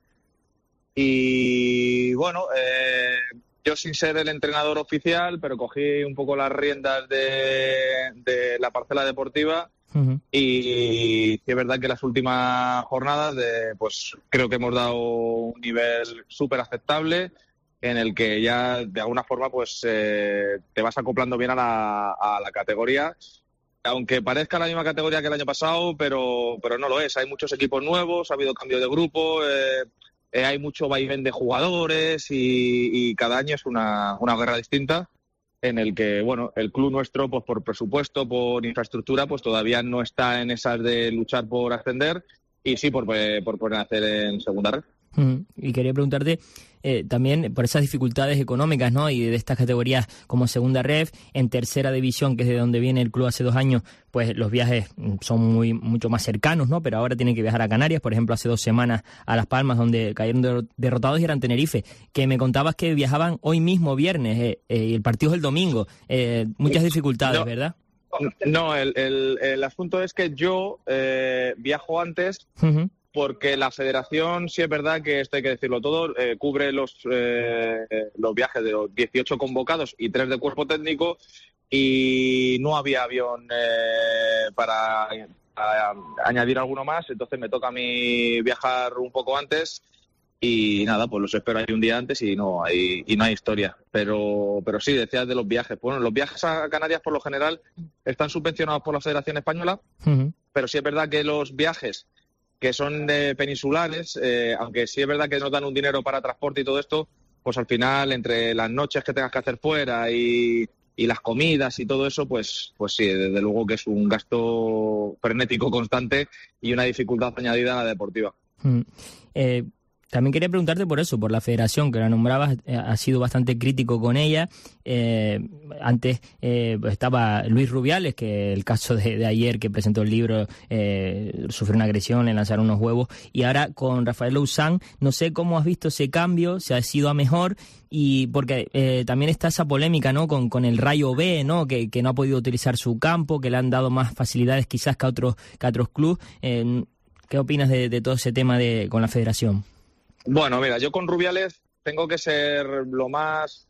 S26: y bueno, yo sin ser el entrenador oficial, pero cogí un poco las riendas de la parcela deportiva. Uh-huh. Y es verdad que las últimas jornadas pues creo que hemos dado un nivel súper aceptable en el que ya de alguna forma pues te vas acoplando bien a la categoría, aunque parezca la misma categoría que el año pasado, pero no lo es. Hay muchos equipos nuevos, ha habido cambio de grupo, hay mucho vaivén de jugadores y cada año es una guerra distinta, en el que, bueno, el club nuestro, pues por presupuesto, por infraestructura, pues todavía no está en esas de luchar por ascender y sí por nacer en segunda red.
S4: Y quería preguntarte también por esas dificultades económicas, ¿no? Y de estas categorías como segunda ref, en tercera división, que es de donde viene el club hace 2 años, pues los viajes son mucho más cercanos, ¿no? Pero ahora tienen que viajar a Canarias, por ejemplo, hace 2 semanas a Las Palmas, donde cayeron derrotados, y eran Tenerife, que me contabas que viajaban hoy mismo viernes y el partido es el domingo. Muchas dificultades,
S26: no,
S4: ¿verdad?
S26: No, el asunto es que yo viajo antes. Uh-huh. Porque la federación, sí es verdad que esto hay que decirlo todo, cubre los viajes de los 18 convocados y 3 de cuerpo técnico, y no había avión para añadir alguno más, entonces me toca a mí viajar un poco antes y nada, pues los espero ahí un día antes y no hay historia. Pero sí, decías de los viajes. Bueno, los viajes a Canarias por lo general están subvencionados por la Federación Española, uh-huh. Pero sí es verdad que los viajes que son peninsulares, aunque sí es verdad que nos dan un dinero para transporte y todo esto, pues al final, entre las noches que tengas que hacer fuera y y las comidas y todo eso, pues sí, desde luego que es un gasto frenético constante y una dificultad añadida a la deportiva.
S4: También quería preguntarte por eso, por la federación, que la nombrabas, has sido bastante crítico con ella. Antes estaba Luis Rubiales, que el caso de ayer que presentó el libro, sufrió una agresión, le lanzaron unos huevos. Y ahora con Rafael Lousán, no sé cómo has visto ese cambio, si ha sido a mejor, y porque también está esa polémica, ¿no?, con el Rayo B, ¿no?, que no ha podido utilizar su campo, que le han dado más facilidades quizás que a otros clubes. ¿Qué opinas de todo ese tema con la federación?
S26: Bueno, mira, yo con Rubiales tengo que ser lo más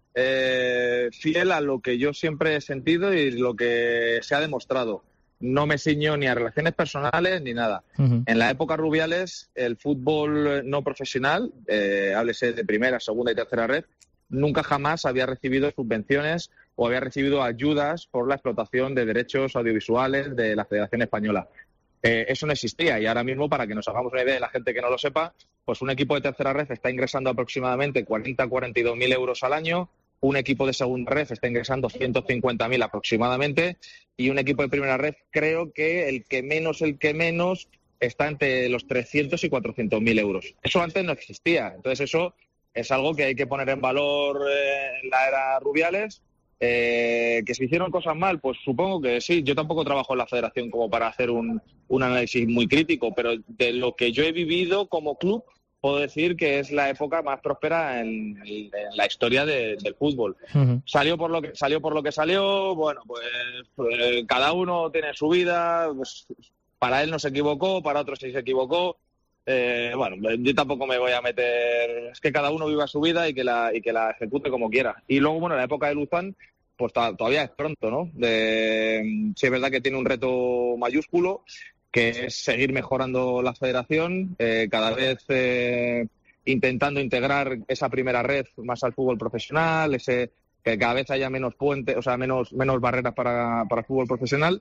S26: fiel a lo que yo siempre he sentido y lo que se ha demostrado. No me ciño ni a relaciones personales ni nada. En la época Rubiales, el fútbol no profesional, háblese de primera, segunda y tercera red, nunca jamás había recibido subvenciones o había recibido ayudas por la explotación de derechos audiovisuales de la Federación Española. Eso no existía, y ahora mismo, para que nos hagamos una idea de la gente que no lo sepa, pues un equipo de tercera red está ingresando aproximadamente 42.000 euros al año, un equipo de segunda red está ingresando 150.000 aproximadamente, y un equipo de primera red, creo que el que menos está entre los 300 y 400.000 euros. Eso antes no existía, entonces eso es algo que hay que poner en valor en la era Rubiales. ¿Que se hicieron cosas mal? Pues supongo que sí. Yo tampoco trabajo en la federación como para hacer un análisis muy crítico, pero de lo que yo he vivido como club, puedo decir que es la época más próspera en la historia del fútbol. Salió por lo que salió, bueno, pues cada uno tiene su vida, pues, para él no se equivocó, para otros sí se equivocó. Bueno, yo tampoco me voy a meter, es que cada uno viva su vida y que la ejecute como quiera. Y luego, bueno, en la época de Lousán, pues todavía es pronto, ¿no? Sí es verdad que tiene un reto mayúsculo, que es seguir mejorando la federación, cada vez intentando integrar esa primera red más al fútbol profesional, que cada vez haya menos puentes, o sea, menos barreras para el fútbol profesional.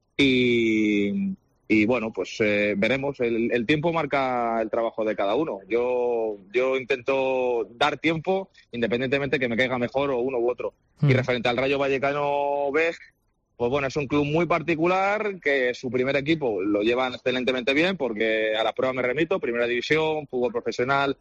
S26: Y bueno, pues veremos. El tiempo marca el trabajo de cada uno. Yo intento dar tiempo, independientemente que me caiga mejor o uno u otro. Y referente al Rayo Vallecano B, pues bueno, es un club muy particular, que su primer equipo lo llevan excelentemente bien, porque a la prueba me remito: primera división, fútbol profesional,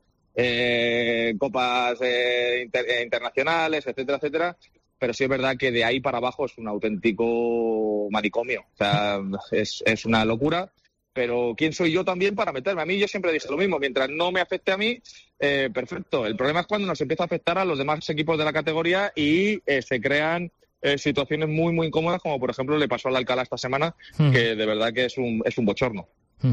S26: copas internacionales, etcétera, etcétera. Pero sí es verdad que de ahí para abajo es un auténtico manicomio. O sea, es una locura. Pero ¿quién soy yo también para meterme? A mí yo siempre dije lo mismo: mientras no me afecte a mí, perfecto. El problema es cuando nos empieza a afectar a los demás equipos de la categoría y se crean situaciones muy, muy incómodas, como por ejemplo le pasó al Alcalá esta semana, que de verdad que es un bochorno.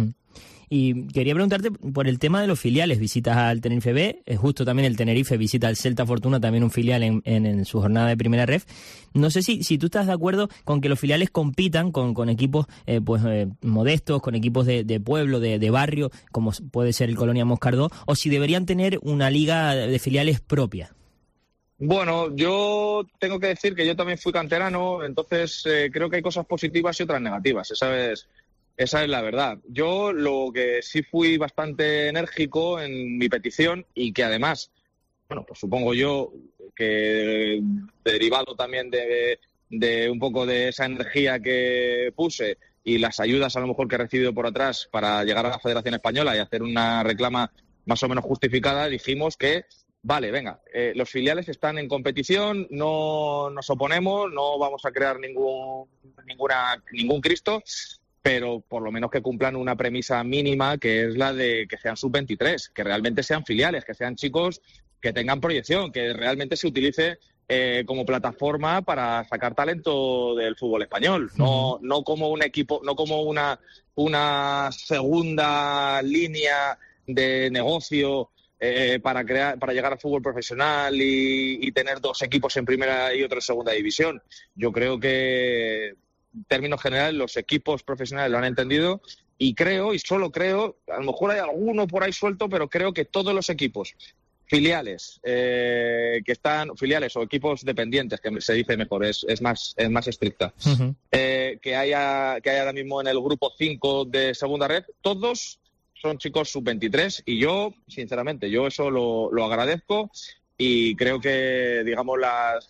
S4: Y quería preguntarte por el tema de los filiales. Visitas al Tenerife B, justo también el Tenerife visita al Celta Fortuna, también un filial en su jornada de primera ref. No sé si tú estás de acuerdo con que los filiales compitan con equipos modestos, con equipos de pueblo, de barrio, como puede ser el Colonia Moscardó, o si deberían tener una liga de filiales propia.
S26: Bueno, yo tengo que decir que yo también fui canterano, entonces creo que hay cosas positivas y otras negativas. Esa es la verdad. Yo lo que sí fui bastante enérgico en mi petición, y que además, bueno, pues supongo yo que derivado también de un poco de esa energía que puse y las ayudas a lo mejor que he recibido por atrás para llegar a la Federación Española y hacer una reclama más o menos justificada, dijimos que vale, venga, los filiales están en competición, no nos oponemos, no vamos a crear ningún Cristo, pero por lo menos que cumplan una premisa mínima, que es la de que sean sub-23, que realmente sean filiales, que sean chicos que tengan proyección, que realmente se utilice como plataforma para sacar talento del fútbol español, no como un equipo, no como una segunda línea de negocio para llegar al fútbol profesional y tener dos equipos en primera y otro en segunda división. Yo creo que en términos generales los equipos profesionales lo han entendido, y solo creo, a lo mejor hay alguno por ahí suelto, pero creo que todos los equipos filiales filiales o equipos dependientes, que se dice mejor, es más estricta, que hay ahora mismo en el grupo 5 de segunda red, todos son chicos sub-23, y yo, sinceramente, eso lo agradezco. y creo que, digamos,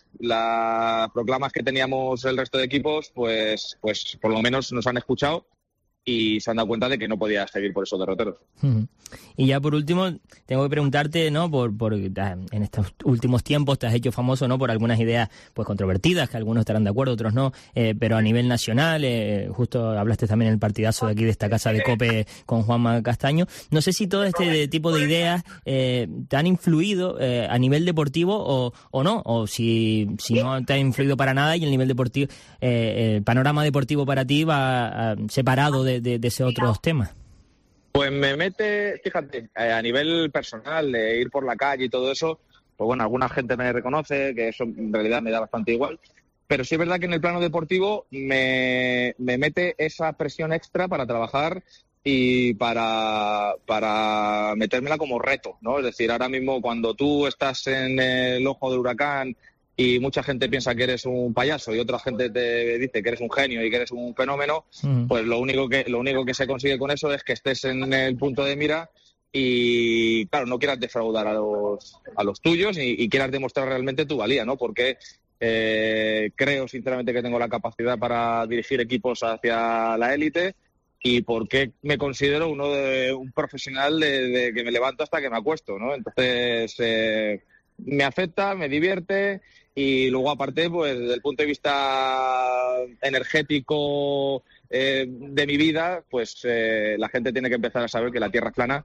S26: las proclamas que teníamos el resto de equipos, pues por lo menos nos han escuchado y se han dado cuenta de que no podía seguir por esos derroteros.
S4: Y ya por último, tengo que preguntarte, ¿no? Por en estos últimos tiempos te has hecho famoso, ¿no? Por algunas ideas pues controvertidas, que algunos estarán de acuerdo, otros no, pero a nivel nacional, justo hablaste también en el partidazo de aquí de esta casa de COPE con Juanma Castaño. No sé si todo este tipo de ideas te han influido a nivel deportivo o no, o si no te ha influido para nada y el nivel deportivo, el panorama deportivo para ti va separado de esos otros temas.
S26: Pues me mete, fíjate, a nivel personal, de ir por la calle y todo eso, pues bueno, alguna gente me reconoce, que eso en realidad me da bastante igual, pero sí es verdad que en el plano deportivo me mete esa presión extra para trabajar y para metérmela como reto, ¿no? Es decir, ahora mismo cuando tú estás en el ojo del huracán y mucha gente piensa que eres un payaso y otra gente te dice que eres un genio y que eres un fenómeno, pues lo único que se consigue con eso es que estés en el punto de mira y, claro, no quieras defraudar a los tuyos y quieras demostrar realmente tu valía, ¿no? Porque creo sinceramente que tengo la capacidad para dirigir equipos hacia la élite y porque me considero un profesional de que me levanto hasta que me acuesto, ¿no? Entonces me afecta, me divierte. Y luego, aparte, pues desde el punto de vista energético de mi vida, pues la gente tiene que empezar a saber que la Tierra es plana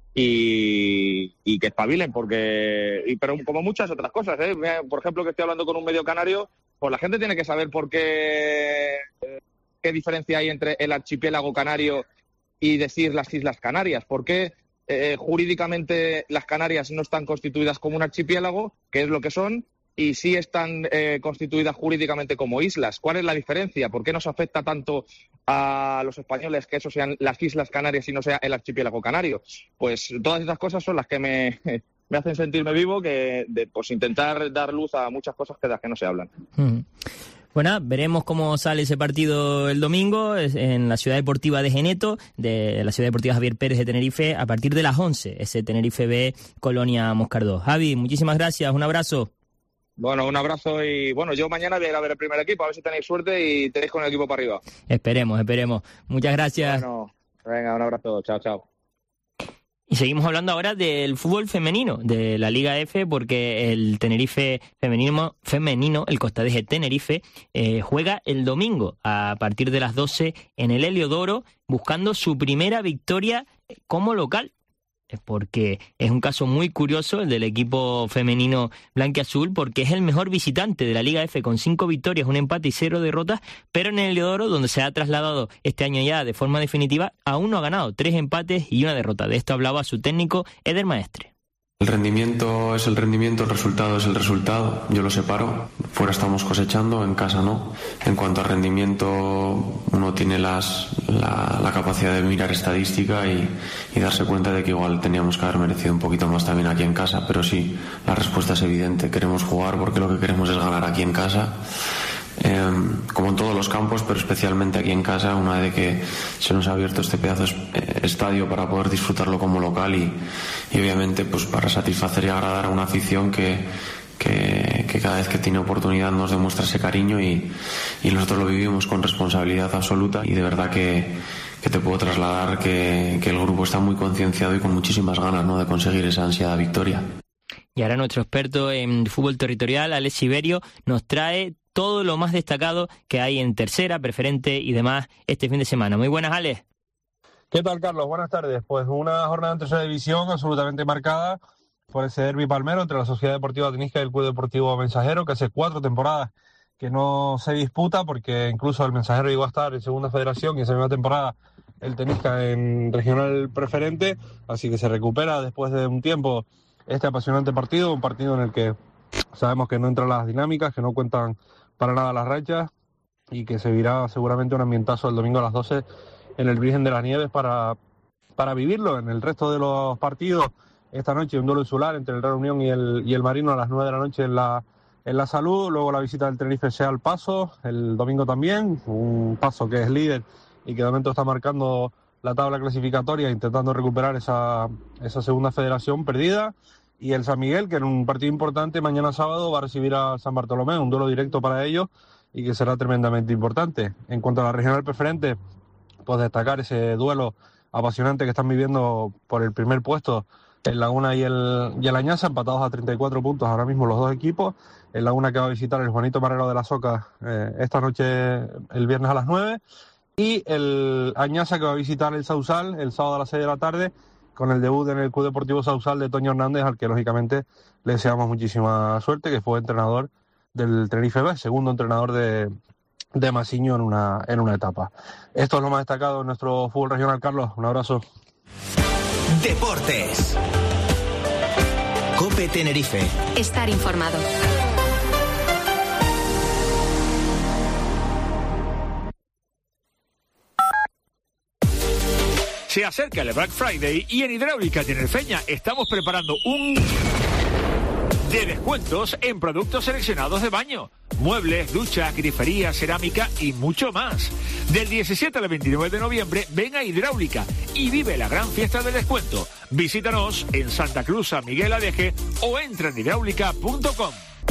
S26: y que espabilen, pero como muchas otras cosas, ¿eh? Por ejemplo, que estoy hablando con un medio canario, pues la gente tiene que saber qué diferencia hay entre el archipiélago canario y decir las Islas Canarias. ¿Por qué jurídicamente las Canarias no están constituidas como un archipiélago, que es lo que son, y sí están constituidas jurídicamente como islas? ¿Cuál es la diferencia? ¿Por qué nos afecta tanto a los españoles que eso sean las Islas Canarias y no sea el archipiélago canario? Pues todas estas cosas son las que me hacen sentirme vivo, pues intentar dar luz a muchas cosas de las que no se hablan.
S4: Bueno, veremos cómo sale ese partido el domingo en la Ciudad Deportiva de Geneto, de la Ciudad Deportiva Javier Pérez de Tenerife, a partir de las 11, ese Tenerife B, Colonia Moscardó. Javi, muchísimas gracias, un abrazo.
S26: Bueno, un abrazo y bueno, yo mañana voy a ir a ver el primer equipo, a ver si tenéis suerte y tenéis con el equipo para arriba.
S4: Esperemos. Muchas gracias.
S26: Bueno, venga, un abrazo, chao.
S4: Y seguimos hablando ahora del fútbol femenino, de la Liga F, porque el Tenerife femenino, el Costadeje Tenerife, juega el domingo a partir de las 12 en el Heliodoro, buscando su primera victoria como local. Porque es un caso muy curioso el del equipo femenino blanquiazul, porque es el mejor visitante de la Liga F con 5 victorias, un empate y 0 derrotas, pero en el Heliodoro, donde se ha trasladado este año ya de forma definitiva, aún no ha ganado, 3 empates y 1 derrota. De esto hablaba su técnico Eder Maestre.
S6: El rendimiento es el rendimiento, el resultado es el resultado, yo lo separo. Fuera estamos cosechando, en casa no. En cuanto a rendimiento, uno tiene la capacidad de mirar estadística y darse cuenta de que igual teníamos que haber merecido un poquito más también aquí en casa, pero sí, la respuesta es evidente, queremos jugar porque lo que queremos es ganar aquí en casa. Como en todos los campos, pero especialmente aquí en casa, una vez que se nos ha abierto este pedazo estadio para poder disfrutarlo como local y obviamente pues para satisfacer y agradar a una afición que cada vez que tiene oportunidad nos demuestra ese cariño y nosotros lo vivimos con responsabilidad absoluta y de verdad que te puedo trasladar que el grupo está muy concienciado y con muchísimas ganas, ¿no?, de conseguir esa ansiada victoria.
S4: Y ahora nuestro experto en fútbol territorial, Alex Siberio, nos trae todo lo más destacado que hay en tercera, preferente y demás este fin de semana. Muy buenas, Alex.
S8: ¿Qué tal, Carlos? Buenas tardes. Pues una jornada en tercera división absolutamente marcada por ese derbi palmero entre la Sociedad Deportiva Tenisca y el Club Deportivo Mensajero, que hace 4 temporadas que no se disputa, porque incluso el Mensajero llegó a estar en segunda federación y esa misma temporada el Tenisca en regional preferente, así que se recupera después de un tiempo este apasionante partido, un partido en el que sabemos que no entran las dinámicas, que no cuentan para nada las rachas y que se virá seguramente un ambientazo el domingo a las 12 en el Virgen de las Nieves para vivirlo. En el resto de los partidos, esta noche un duelo insular entre el Real Unión y el Marino a las 9 de la noche en la Salud, luego la visita del Tenerife sea al Paso, el domingo también, un Paso que es líder y que de momento está marcando la tabla clasificatoria intentando recuperar esa segunda federación perdida. Y el San Miguel, que en un partido importante mañana sábado va a recibir a San Bartolomé, un duelo directo para ellos y que será tremendamente importante. En cuanto a la regional preferente, pues destacar ese duelo apasionante que están viviendo por el primer puesto el Laguna y el Añasa, empatados a 34 puntos ahora mismo los dos equipos. El Laguna que va a visitar el Juanito Marrero de la Soca esta noche, el viernes a las 9. Y el Añasa que va a visitar el Sausal el sábado a las 6 de la tarde, con el debut en el Club Deportivo Sausal de Toño Hernández, al que lógicamente le deseamos muchísima suerte, que fue entrenador del Tenerife B, segundo entrenador de Masiño en una etapa. Esto es lo más destacado en nuestro fútbol regional. Carlos, un abrazo.
S2: Deportes. COPE Tenerife.
S3: Estar informado.
S7: Se acerca el Black Friday y en Hidráulica Tinerfeña estamos preparando un de descuentos en productos seleccionados de baño, muebles, duchas, griferías, cerámica y mucho más. Del 17 al 29 de noviembre ven a Hidráulica y vive la gran fiesta del descuento. Visítanos en Santa Cruz, San Miguel Adeje o entra en hidráulica.com.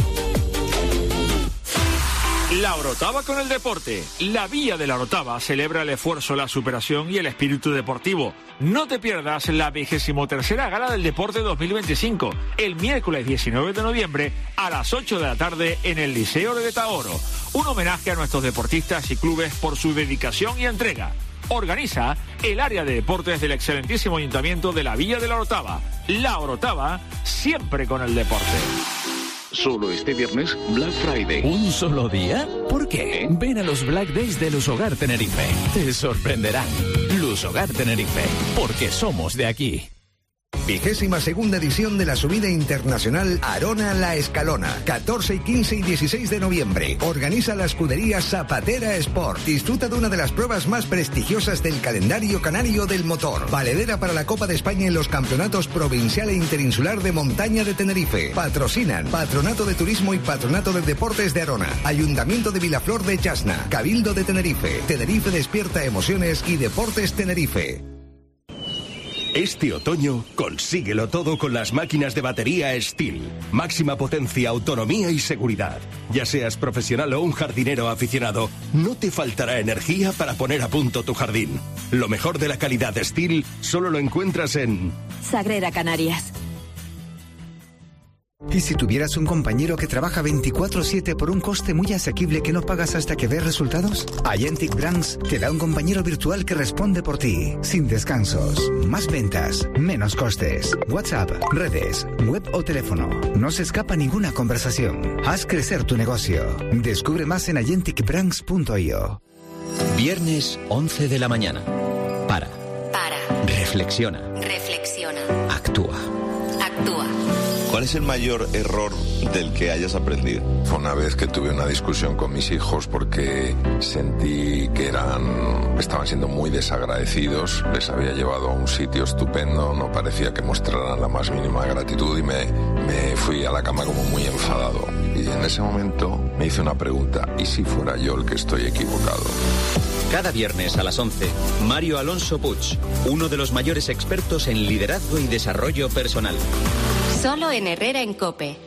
S7: La Orotava con el deporte. La Villa de la Orotava celebra el esfuerzo, la superación y el espíritu deportivo. No te pierdas la 23ª Gala del Deporte 2025, el miércoles 19 de noviembre a las 8 de la tarde en el Liceo de Taoro. Un homenaje a nuestros deportistas y clubes por su dedicación y entrega. Organiza el área de deportes del excelentísimo Ayuntamiento de la Villa de la Orotava. La Orotava, siempre con el deporte.
S9: Solo este viernes, Black Friday. ¿Un solo día? ¿Por qué? Ven a los Black Days de Lusogar Tenerife. Te sorprenderán. Lusogar Tenerife, porque somos de aquí.
S13: 22ª edición de la subida internacional Arona La Escalona, 14, 15 y 16 de noviembre. Organiza la escudería Zapatera Sport. Disfruta de una de las pruebas más prestigiosas del calendario canario del motor. Valedera para la Copa de España en los campeonatos provincial e interinsular de montaña de Tenerife. Patrocinan Patronato de Turismo y Patronato de Deportes de Arona, Ayuntamiento de Vilaflor de Chasna, Cabildo de Tenerife, Tenerife Despierta Emociones y Deportes Tenerife.
S12: Este otoño, consíguelo todo con las máquinas de batería Steel. Máxima potencia, autonomía y seguridad. Ya seas profesional o un jardinero aficionado, no te faltará energía para poner a punto tu jardín. Lo mejor de la calidad de Steel solo lo encuentras en
S22: Sagrera Canarias.
S14: ¿Y si tuvieras un compañero que trabaja 24/7 por un coste muy asequible que no pagas hasta que ves resultados? Agentic Brands te da un compañero virtual que responde por ti, sin descansos. Más ventas, menos costes. WhatsApp, redes, web o teléfono. No se escapa ninguna conversación. Haz crecer tu negocio. Descubre más en agenticbrands.io.
S17: Viernes 11 de la mañana. Para. Reflexiona. Actúa.
S1: ¿Cuál es el mayor error del que hayas aprendido?
S18: Fue una vez que tuve una discusión con mis hijos porque sentí que estaban siendo muy desagradecidos. Les había llevado a un sitio estupendo, no parecía que mostraran la más mínima gratitud y me fui a la cama como muy enfadado. Y en ese momento me hice una pregunta: ¿y si fuera yo el que estoy equivocado?
S17: Cada viernes a las 11, Mario Alonso Puig, uno de los mayores expertos en liderazgo y desarrollo personal.
S3: Solo en Herrera en COPE.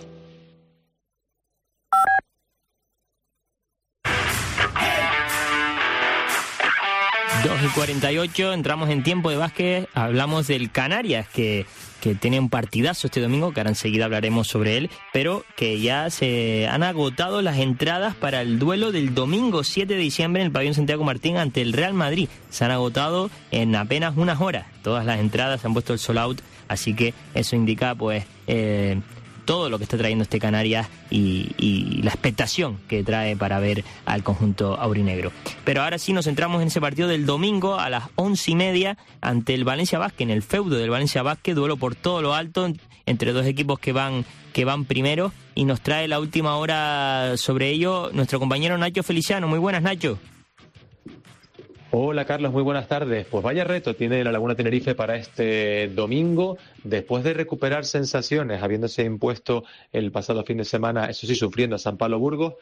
S4: Dos y 48, entramos en tiempo de básquet, hablamos del Canarias, que tiene un partidazo este domingo, que ahora enseguida hablaremos sobre él, pero que ya se han agotado las entradas para el duelo del domingo 7 de diciembre en el Pabellón Santiago Martín ante el Real Madrid. Se han agotado en apenas unas horas, todas las entradas, se han puesto el sold out, así que eso indica pues todo lo que está trayendo este Canarias y la expectación que trae para ver al conjunto aurinegro. Pero ahora sí nos centramos en ese partido del domingo a las 11:30 ante el Valencia Basket, en el feudo del Valencia Basket, duelo por todo lo alto entre dos equipos que van primero, y nos trae la última hora sobre ello nuestro compañero Nacho Feliciano. Muy buenas, Nacho.
S6: Hola Carlos, muy buenas tardes. Pues vaya reto tiene la Laguna Tenerife para este domingo, después de recuperar sensaciones, habiéndose impuesto el pasado fin de semana, eso sí, sufriendo a San Pablo Burgos.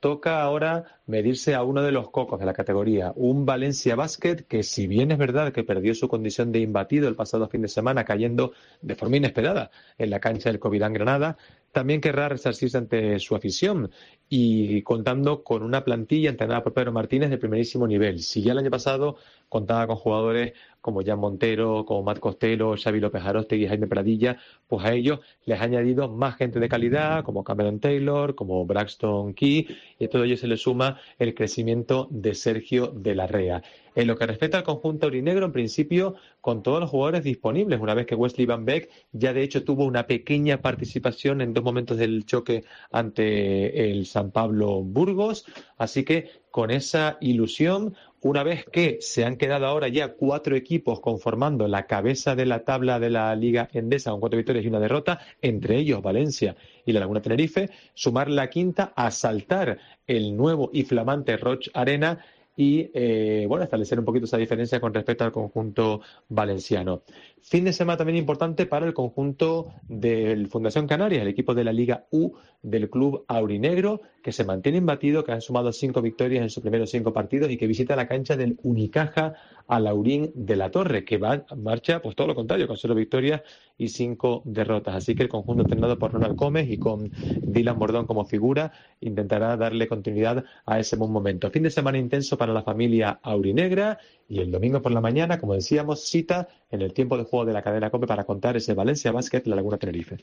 S10: toca ahora medirse a uno de los cocos de la categoría, un Valencia Basket que, si bien es verdad que perdió su condición de imbatido el pasado fin de semana cayendo de forma inesperada en la cancha del Covirán Granada, también querrá resarcirse ante su afición y contando con una plantilla entrenada por Pedro Martínez de primerísimo nivel. Si ya el año pasado contaba con jugadores como Jan Montero, como Matt Costello, Xavi López Aróstegui y Jaime Pradilla, pues a ellos les ha añadido más gente de calidad, como Cameron Taylor, como Braxton Key, y a todo ello se le suma el crecimiento de Sergio de la Rea. En lo que respecta al conjunto aurinegro, en principio, con todos los jugadores disponibles, una vez que Wesley Van Beek ya de hecho tuvo una pequeña participación en 2 momentos del choque ante el San Pablo Burgos, así que con esa ilusión, una vez que se han quedado ahora ya 4 equipos conformando la cabeza de la tabla de la Liga Endesa con 4 victorias y 1 derrota, entre ellos Valencia y la Laguna Tenerife, sumar la quinta, asaltar el nuevo y flamante Roig Arena y establecer un poquito esa diferencia con respecto al conjunto valenciano. Fin de semana también importante para el conjunto del Fundación Canarias, el equipo de la Liga U del club aurinegro, que se mantiene imbatido, que han sumado 5 victorias en sus primeros 5 partidos y que visita la cancha del Unicaja Alaurín de la Torre, que marcha pues todo lo contrario, con 0 victorias y 5 derrotas. Así que el conjunto entrenado por Ronald Gómez y con Dylan Bordón como figura intentará darle continuidad a ese buen momento. Fin de semana intenso para la familia aurinegra y el domingo por la mañana, como decíamos, cita en el tiempo de juego de la cadena COPE para contar ese Valencia Basket La Laguna Tenerife.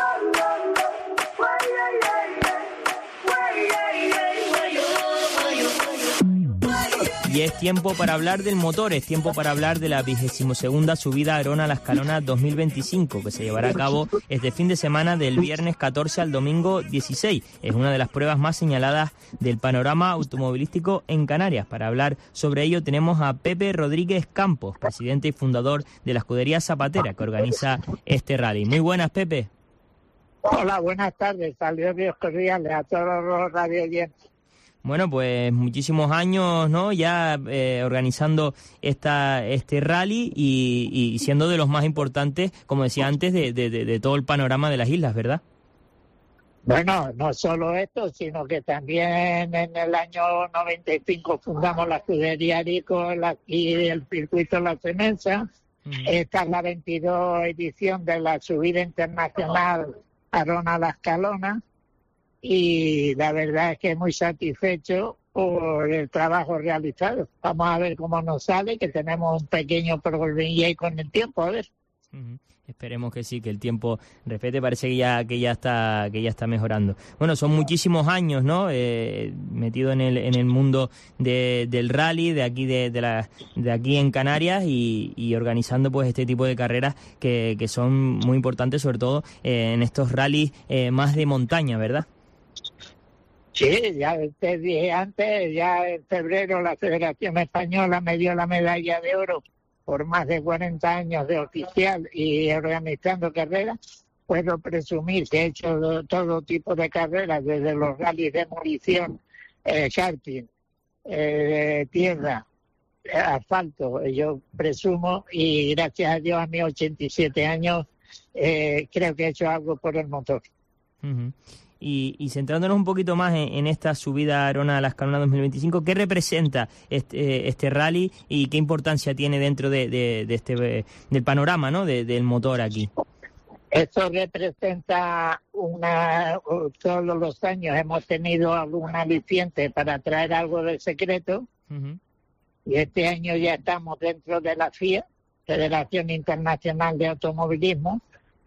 S4: Y es tiempo para hablar del motor, es tiempo para hablar de la 22ª subida Arona La Escalona 2025, que se llevará a cabo este fin de semana del viernes 14 al domingo 16. Es una de las pruebas más señaladas del panorama automovilístico en Canarias. Para hablar sobre ello tenemos a Pepe Rodríguez Campos, presidente y fundador de la escudería Zapatera, que organiza este rally. Muy buenas, Pepe.
S16: Hola, buenas tardes. Saludos cordiales a todos los radioyentes.
S4: Bueno, pues muchísimos años, ¿no? Ya organizando este rally y siendo de los más importantes, como decía antes, de todo el panorama de las islas, ¿verdad?
S16: Bueno, no solo esto, sino que también en el año 95 fundamos la escudería Arico y el circuito La Semenza. Esta es la 22 edición de la subida internacional Arona La Escalona. Y la verdad es que muy satisfecho por el trabajo realizado. Vamos a ver cómo nos sale, que tenemos un pequeño problema con el tiempo, a ver.
S4: Esperemos que sí, que el tiempo respete, parece que ya está mejorando. Bueno, son muchísimos años, ¿no? Metido en el mundo del rally, de aquí en Canarias y organizando pues este tipo de carreras que son muy importantes, sobre todo en estos rallies más de montaña, ¿verdad?
S16: Sí, ya te dije antes, ya en febrero la Federación Española me dio la medalla de oro por más de 40 años de oficial y organizando carreras. Puedo presumir que he hecho todo tipo de carreras, desde los rallies de demolición, karting, tierra, asfalto, yo presumo, y gracias a Dios a mis 87 años creo que he hecho algo por el motor.
S4: Uh-huh. Y centrándonos un poquito más en esta subida Arona a La Escalona 2025, ¿qué representa este rally y qué importancia tiene dentro del panorama, ¿no? del motor aquí?
S16: Esto representa todos los años hemos tenido algún aliciente para traer algo de secreto. Uh-huh. Y este año ya estamos dentro de la FIA, Federación Internacional de Automovilismo.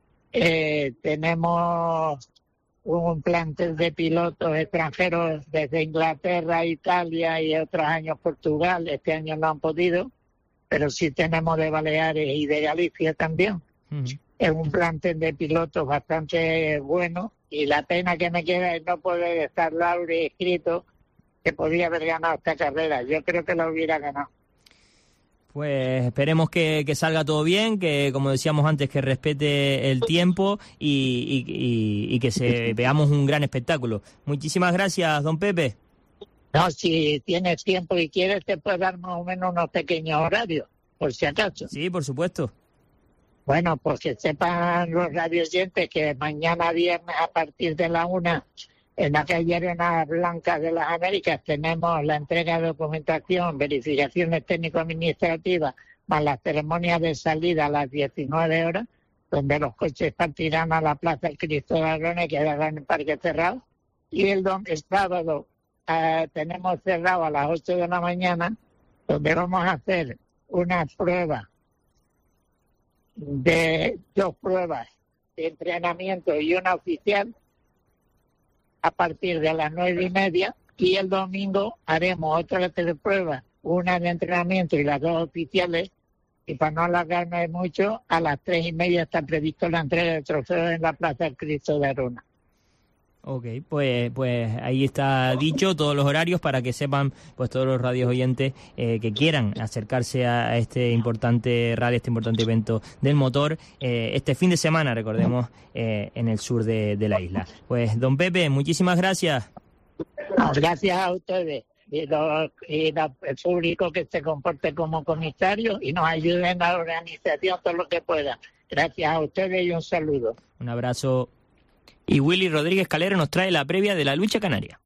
S16: Tenemos un plantel de pilotos extranjeros desde Inglaterra, Italia y otros años Portugal. Este año no han podido, pero sí tenemos de Baleares y de Galicia también. Uh-huh. Es un plantel de pilotos bastante bueno y la pena que me queda es no poder estar Lauri escrito que podía haber ganado esta carrera. Yo creo que lo hubiera ganado.
S4: Pues esperemos que salga todo bien, que como decíamos antes, que respete el tiempo y que veamos un gran espectáculo. Muchísimas gracias, don Pepe.
S16: No, si tienes tiempo y quieres te puedo dar más o menos unos pequeños horarios, por si acaso.
S4: Sí, por supuesto.
S16: Bueno, pues que sepan los radioyentes que mañana viernes a partir de la 1 En la calle Arena Blanca de las Américas tenemos la entrega de documentación, verificaciones técnico-administrativas, más las ceremonias de salida a las 19 horas, donde los coches partirán a la Plaza del Cristo de Arona y quedarán en parque cerrado. Y el sábado tenemos cerrado a las 8 de la mañana, donde vamos a hacer una prueba dos pruebas de entrenamiento y una oficial a partir de las 9:30, y el domingo haremos otra 3 pruebas, una de entrenamiento y las 2 oficiales, y para no alargarme mucho, a las 3:30 está previsto la entrega de trofeos en la Plaza del Cristo de Arona.
S4: Ok, pues ahí está dicho todos los horarios para que sepan pues todos los radios oyentes que quieran acercarse a este importante radio, este importante evento del motor este fin de semana, recordemos, en el sur de la isla. Pues don Pepe, muchísimas gracias.
S16: Gracias a ustedes y el público que se comporte como comisario y nos ayuden en la organización todo lo que pueda. Gracias a ustedes y un saludo.
S4: Un abrazo. Y Willy Rodríguez Calero nos trae la previa de la lucha canaria.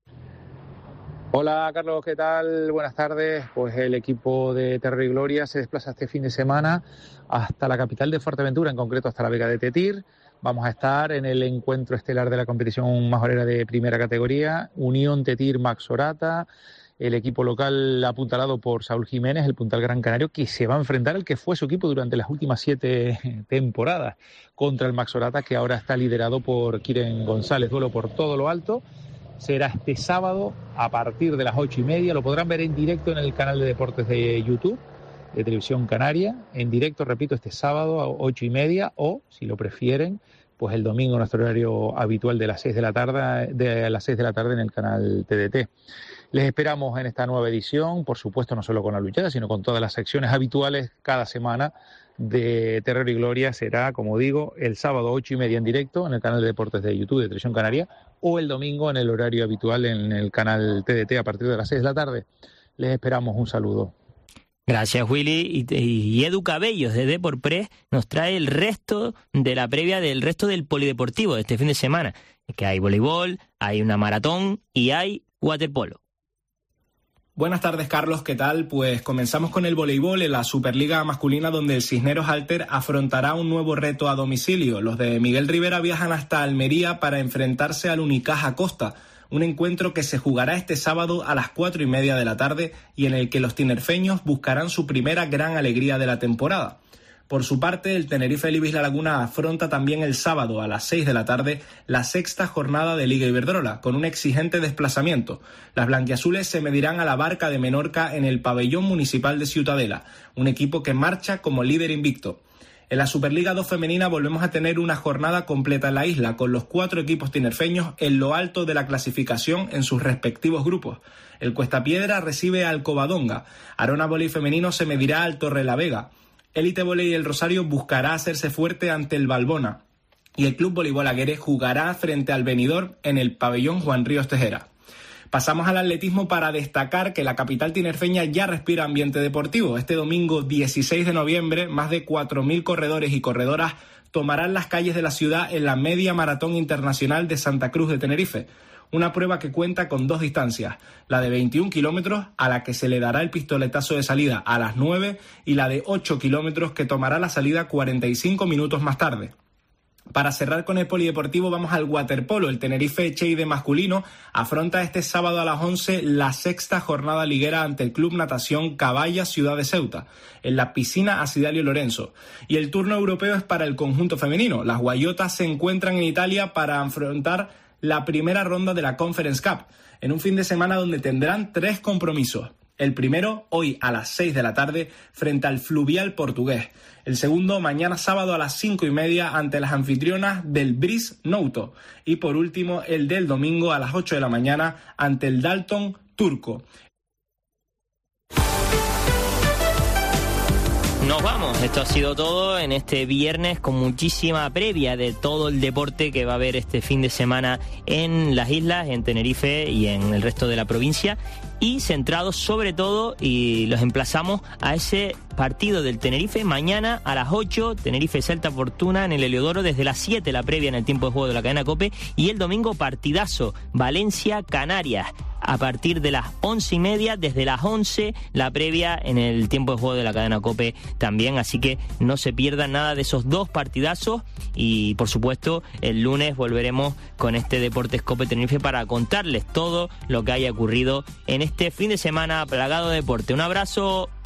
S10: Hola Carlos, ¿qué tal? Buenas tardes. Pues el equipo de Terror y Gloria se desplaza este fin de semana hasta la capital de Fuerteventura, en concreto hasta la Vega de Tetir. Vamos a estar en el encuentro estelar de la competición majorera de primera categoría, Unión Tetir Max Orata, el equipo local apuntalado por Saúl Jiménez, el puntal Gran Canario, que se va a enfrentar al que fue su equipo durante las últimas 7 temporadas, contra el Max Orata, que ahora está liderado por Kiren González. Duelo por todo lo alto. Será este sábado a partir de las 8:30. Lo podrán ver en directo en el canal de deportes de YouTube, de Televisión Canaria. En directo, repito, este sábado a 8:30, o, si lo prefieren, pues el domingo, nuestro horario habitual de las 6 de la tarde, en el canal TDT. Les esperamos en esta nueva edición, por supuesto, no solo con la luchada, sino con todas las secciones habituales cada semana de Terror y Gloria. Será, como digo, el sábado 8:30 en directo en el canal de deportes de YouTube de Televisión Canaria, o el domingo en el horario habitual en el canal TDT a partir de las 6 de la tarde. Les esperamos, un saludo.
S4: Gracias, Willy. Y Edu Cabellos de Deport Press nos trae el resto de la previa del resto del polideportivo de este fin de semana, que hay voleibol, hay una maratón y hay waterpolo.
S5: Buenas tardes, Carlos, ¿qué tal? Pues comenzamos con el voleibol en la Superliga masculina, donde el Cisneros Alter afrontará un nuevo reto a domicilio. Los de Miguel Rivera viajan hasta Almería para enfrentarse al Unicaja Costa, un encuentro que se jugará este sábado a las 4:30 de la tarde y en el que los tinerfeños buscarán su primera gran alegría de la temporada. Por su parte, el Tenerife Libis La Laguna afronta también el sábado a las 6 de la tarde la 6ª jornada de Liga Iberdrola, con un exigente desplazamiento. Las blanquiazules se medirán a la Barca de Menorca en el pabellón municipal de Ciutadella, un equipo que marcha como líder invicto. En la Superliga 2 femenina volvemos a tener una jornada completa en la isla, con los 4 equipos tinerfeños en lo alto de la clasificación en sus respectivos grupos. El Cuestapiedra recibe al Covadonga, Arona Voley femenino se medirá al Torrelavega, Élite Voley El Rosario buscará hacerse fuerte ante el Balbona y el Club Voleibol Aguere jugará frente al Benidorm en el pabellón Juan Ríos Tejera. Pasamos al atletismo para destacar que la capital tinerfeña ya respira ambiente deportivo. Este domingo 16 de noviembre, más de 4.000 corredores y corredoras tomarán las calles de la ciudad en la Media Maratón Internacional de Santa Cruz de Tenerife. Una prueba que cuenta con 2 distancias, la de 21 kilómetros, a la que se le dará el pistoletazo de salida a las 9, y la de 8 kilómetros, que tomará la salida 45 minutos más tarde. Para cerrar con el polideportivo vamos al waterpolo. El Tenerife Cheide masculino afronta este sábado a las 11 la 6ª jornada liguera ante el Club Natación Caballa Ciudad de Ceuta, en la piscina Asidalio Lorenzo. Y el turno europeo es para el conjunto femenino. Las guayotas se encuentran en Italia para afrontar la primera ronda de la Conference Cup, en un fin de semana donde tendrán 3 compromisos. El primero, hoy a las 6 de la tarde, frente al Fluvial portugués. El segundo, mañana sábado a las 5:30, ante las anfitrionas del Bris Nouto. Y por último, el del domingo a las 8 de la mañana, ante el Dalton turco.
S4: Nos vamos, esto ha sido todo en este viernes con muchísima previa de todo el deporte que va a haber este fin de semana en las islas, en Tenerife y en el resto de la provincia, y centrados sobre todo, y los emplazamos a ese partido del Tenerife mañana a las 8, Tenerife Celta Fortuna en el Heliodoro, desde las 7 la previa en el tiempo de juego de la cadena COPE, y el domingo partidazo Valencia Canarias a partir de las 11:30, desde las 11 la previa en el tiempo de juego de la cadena COPE también, así que no se pierdan nada de esos dos partidazos, y por supuesto el lunes volveremos con este Deportes COPE Tenerife para contarles todo lo que haya ocurrido en este fin de semana plagado de deporte. Un abrazo.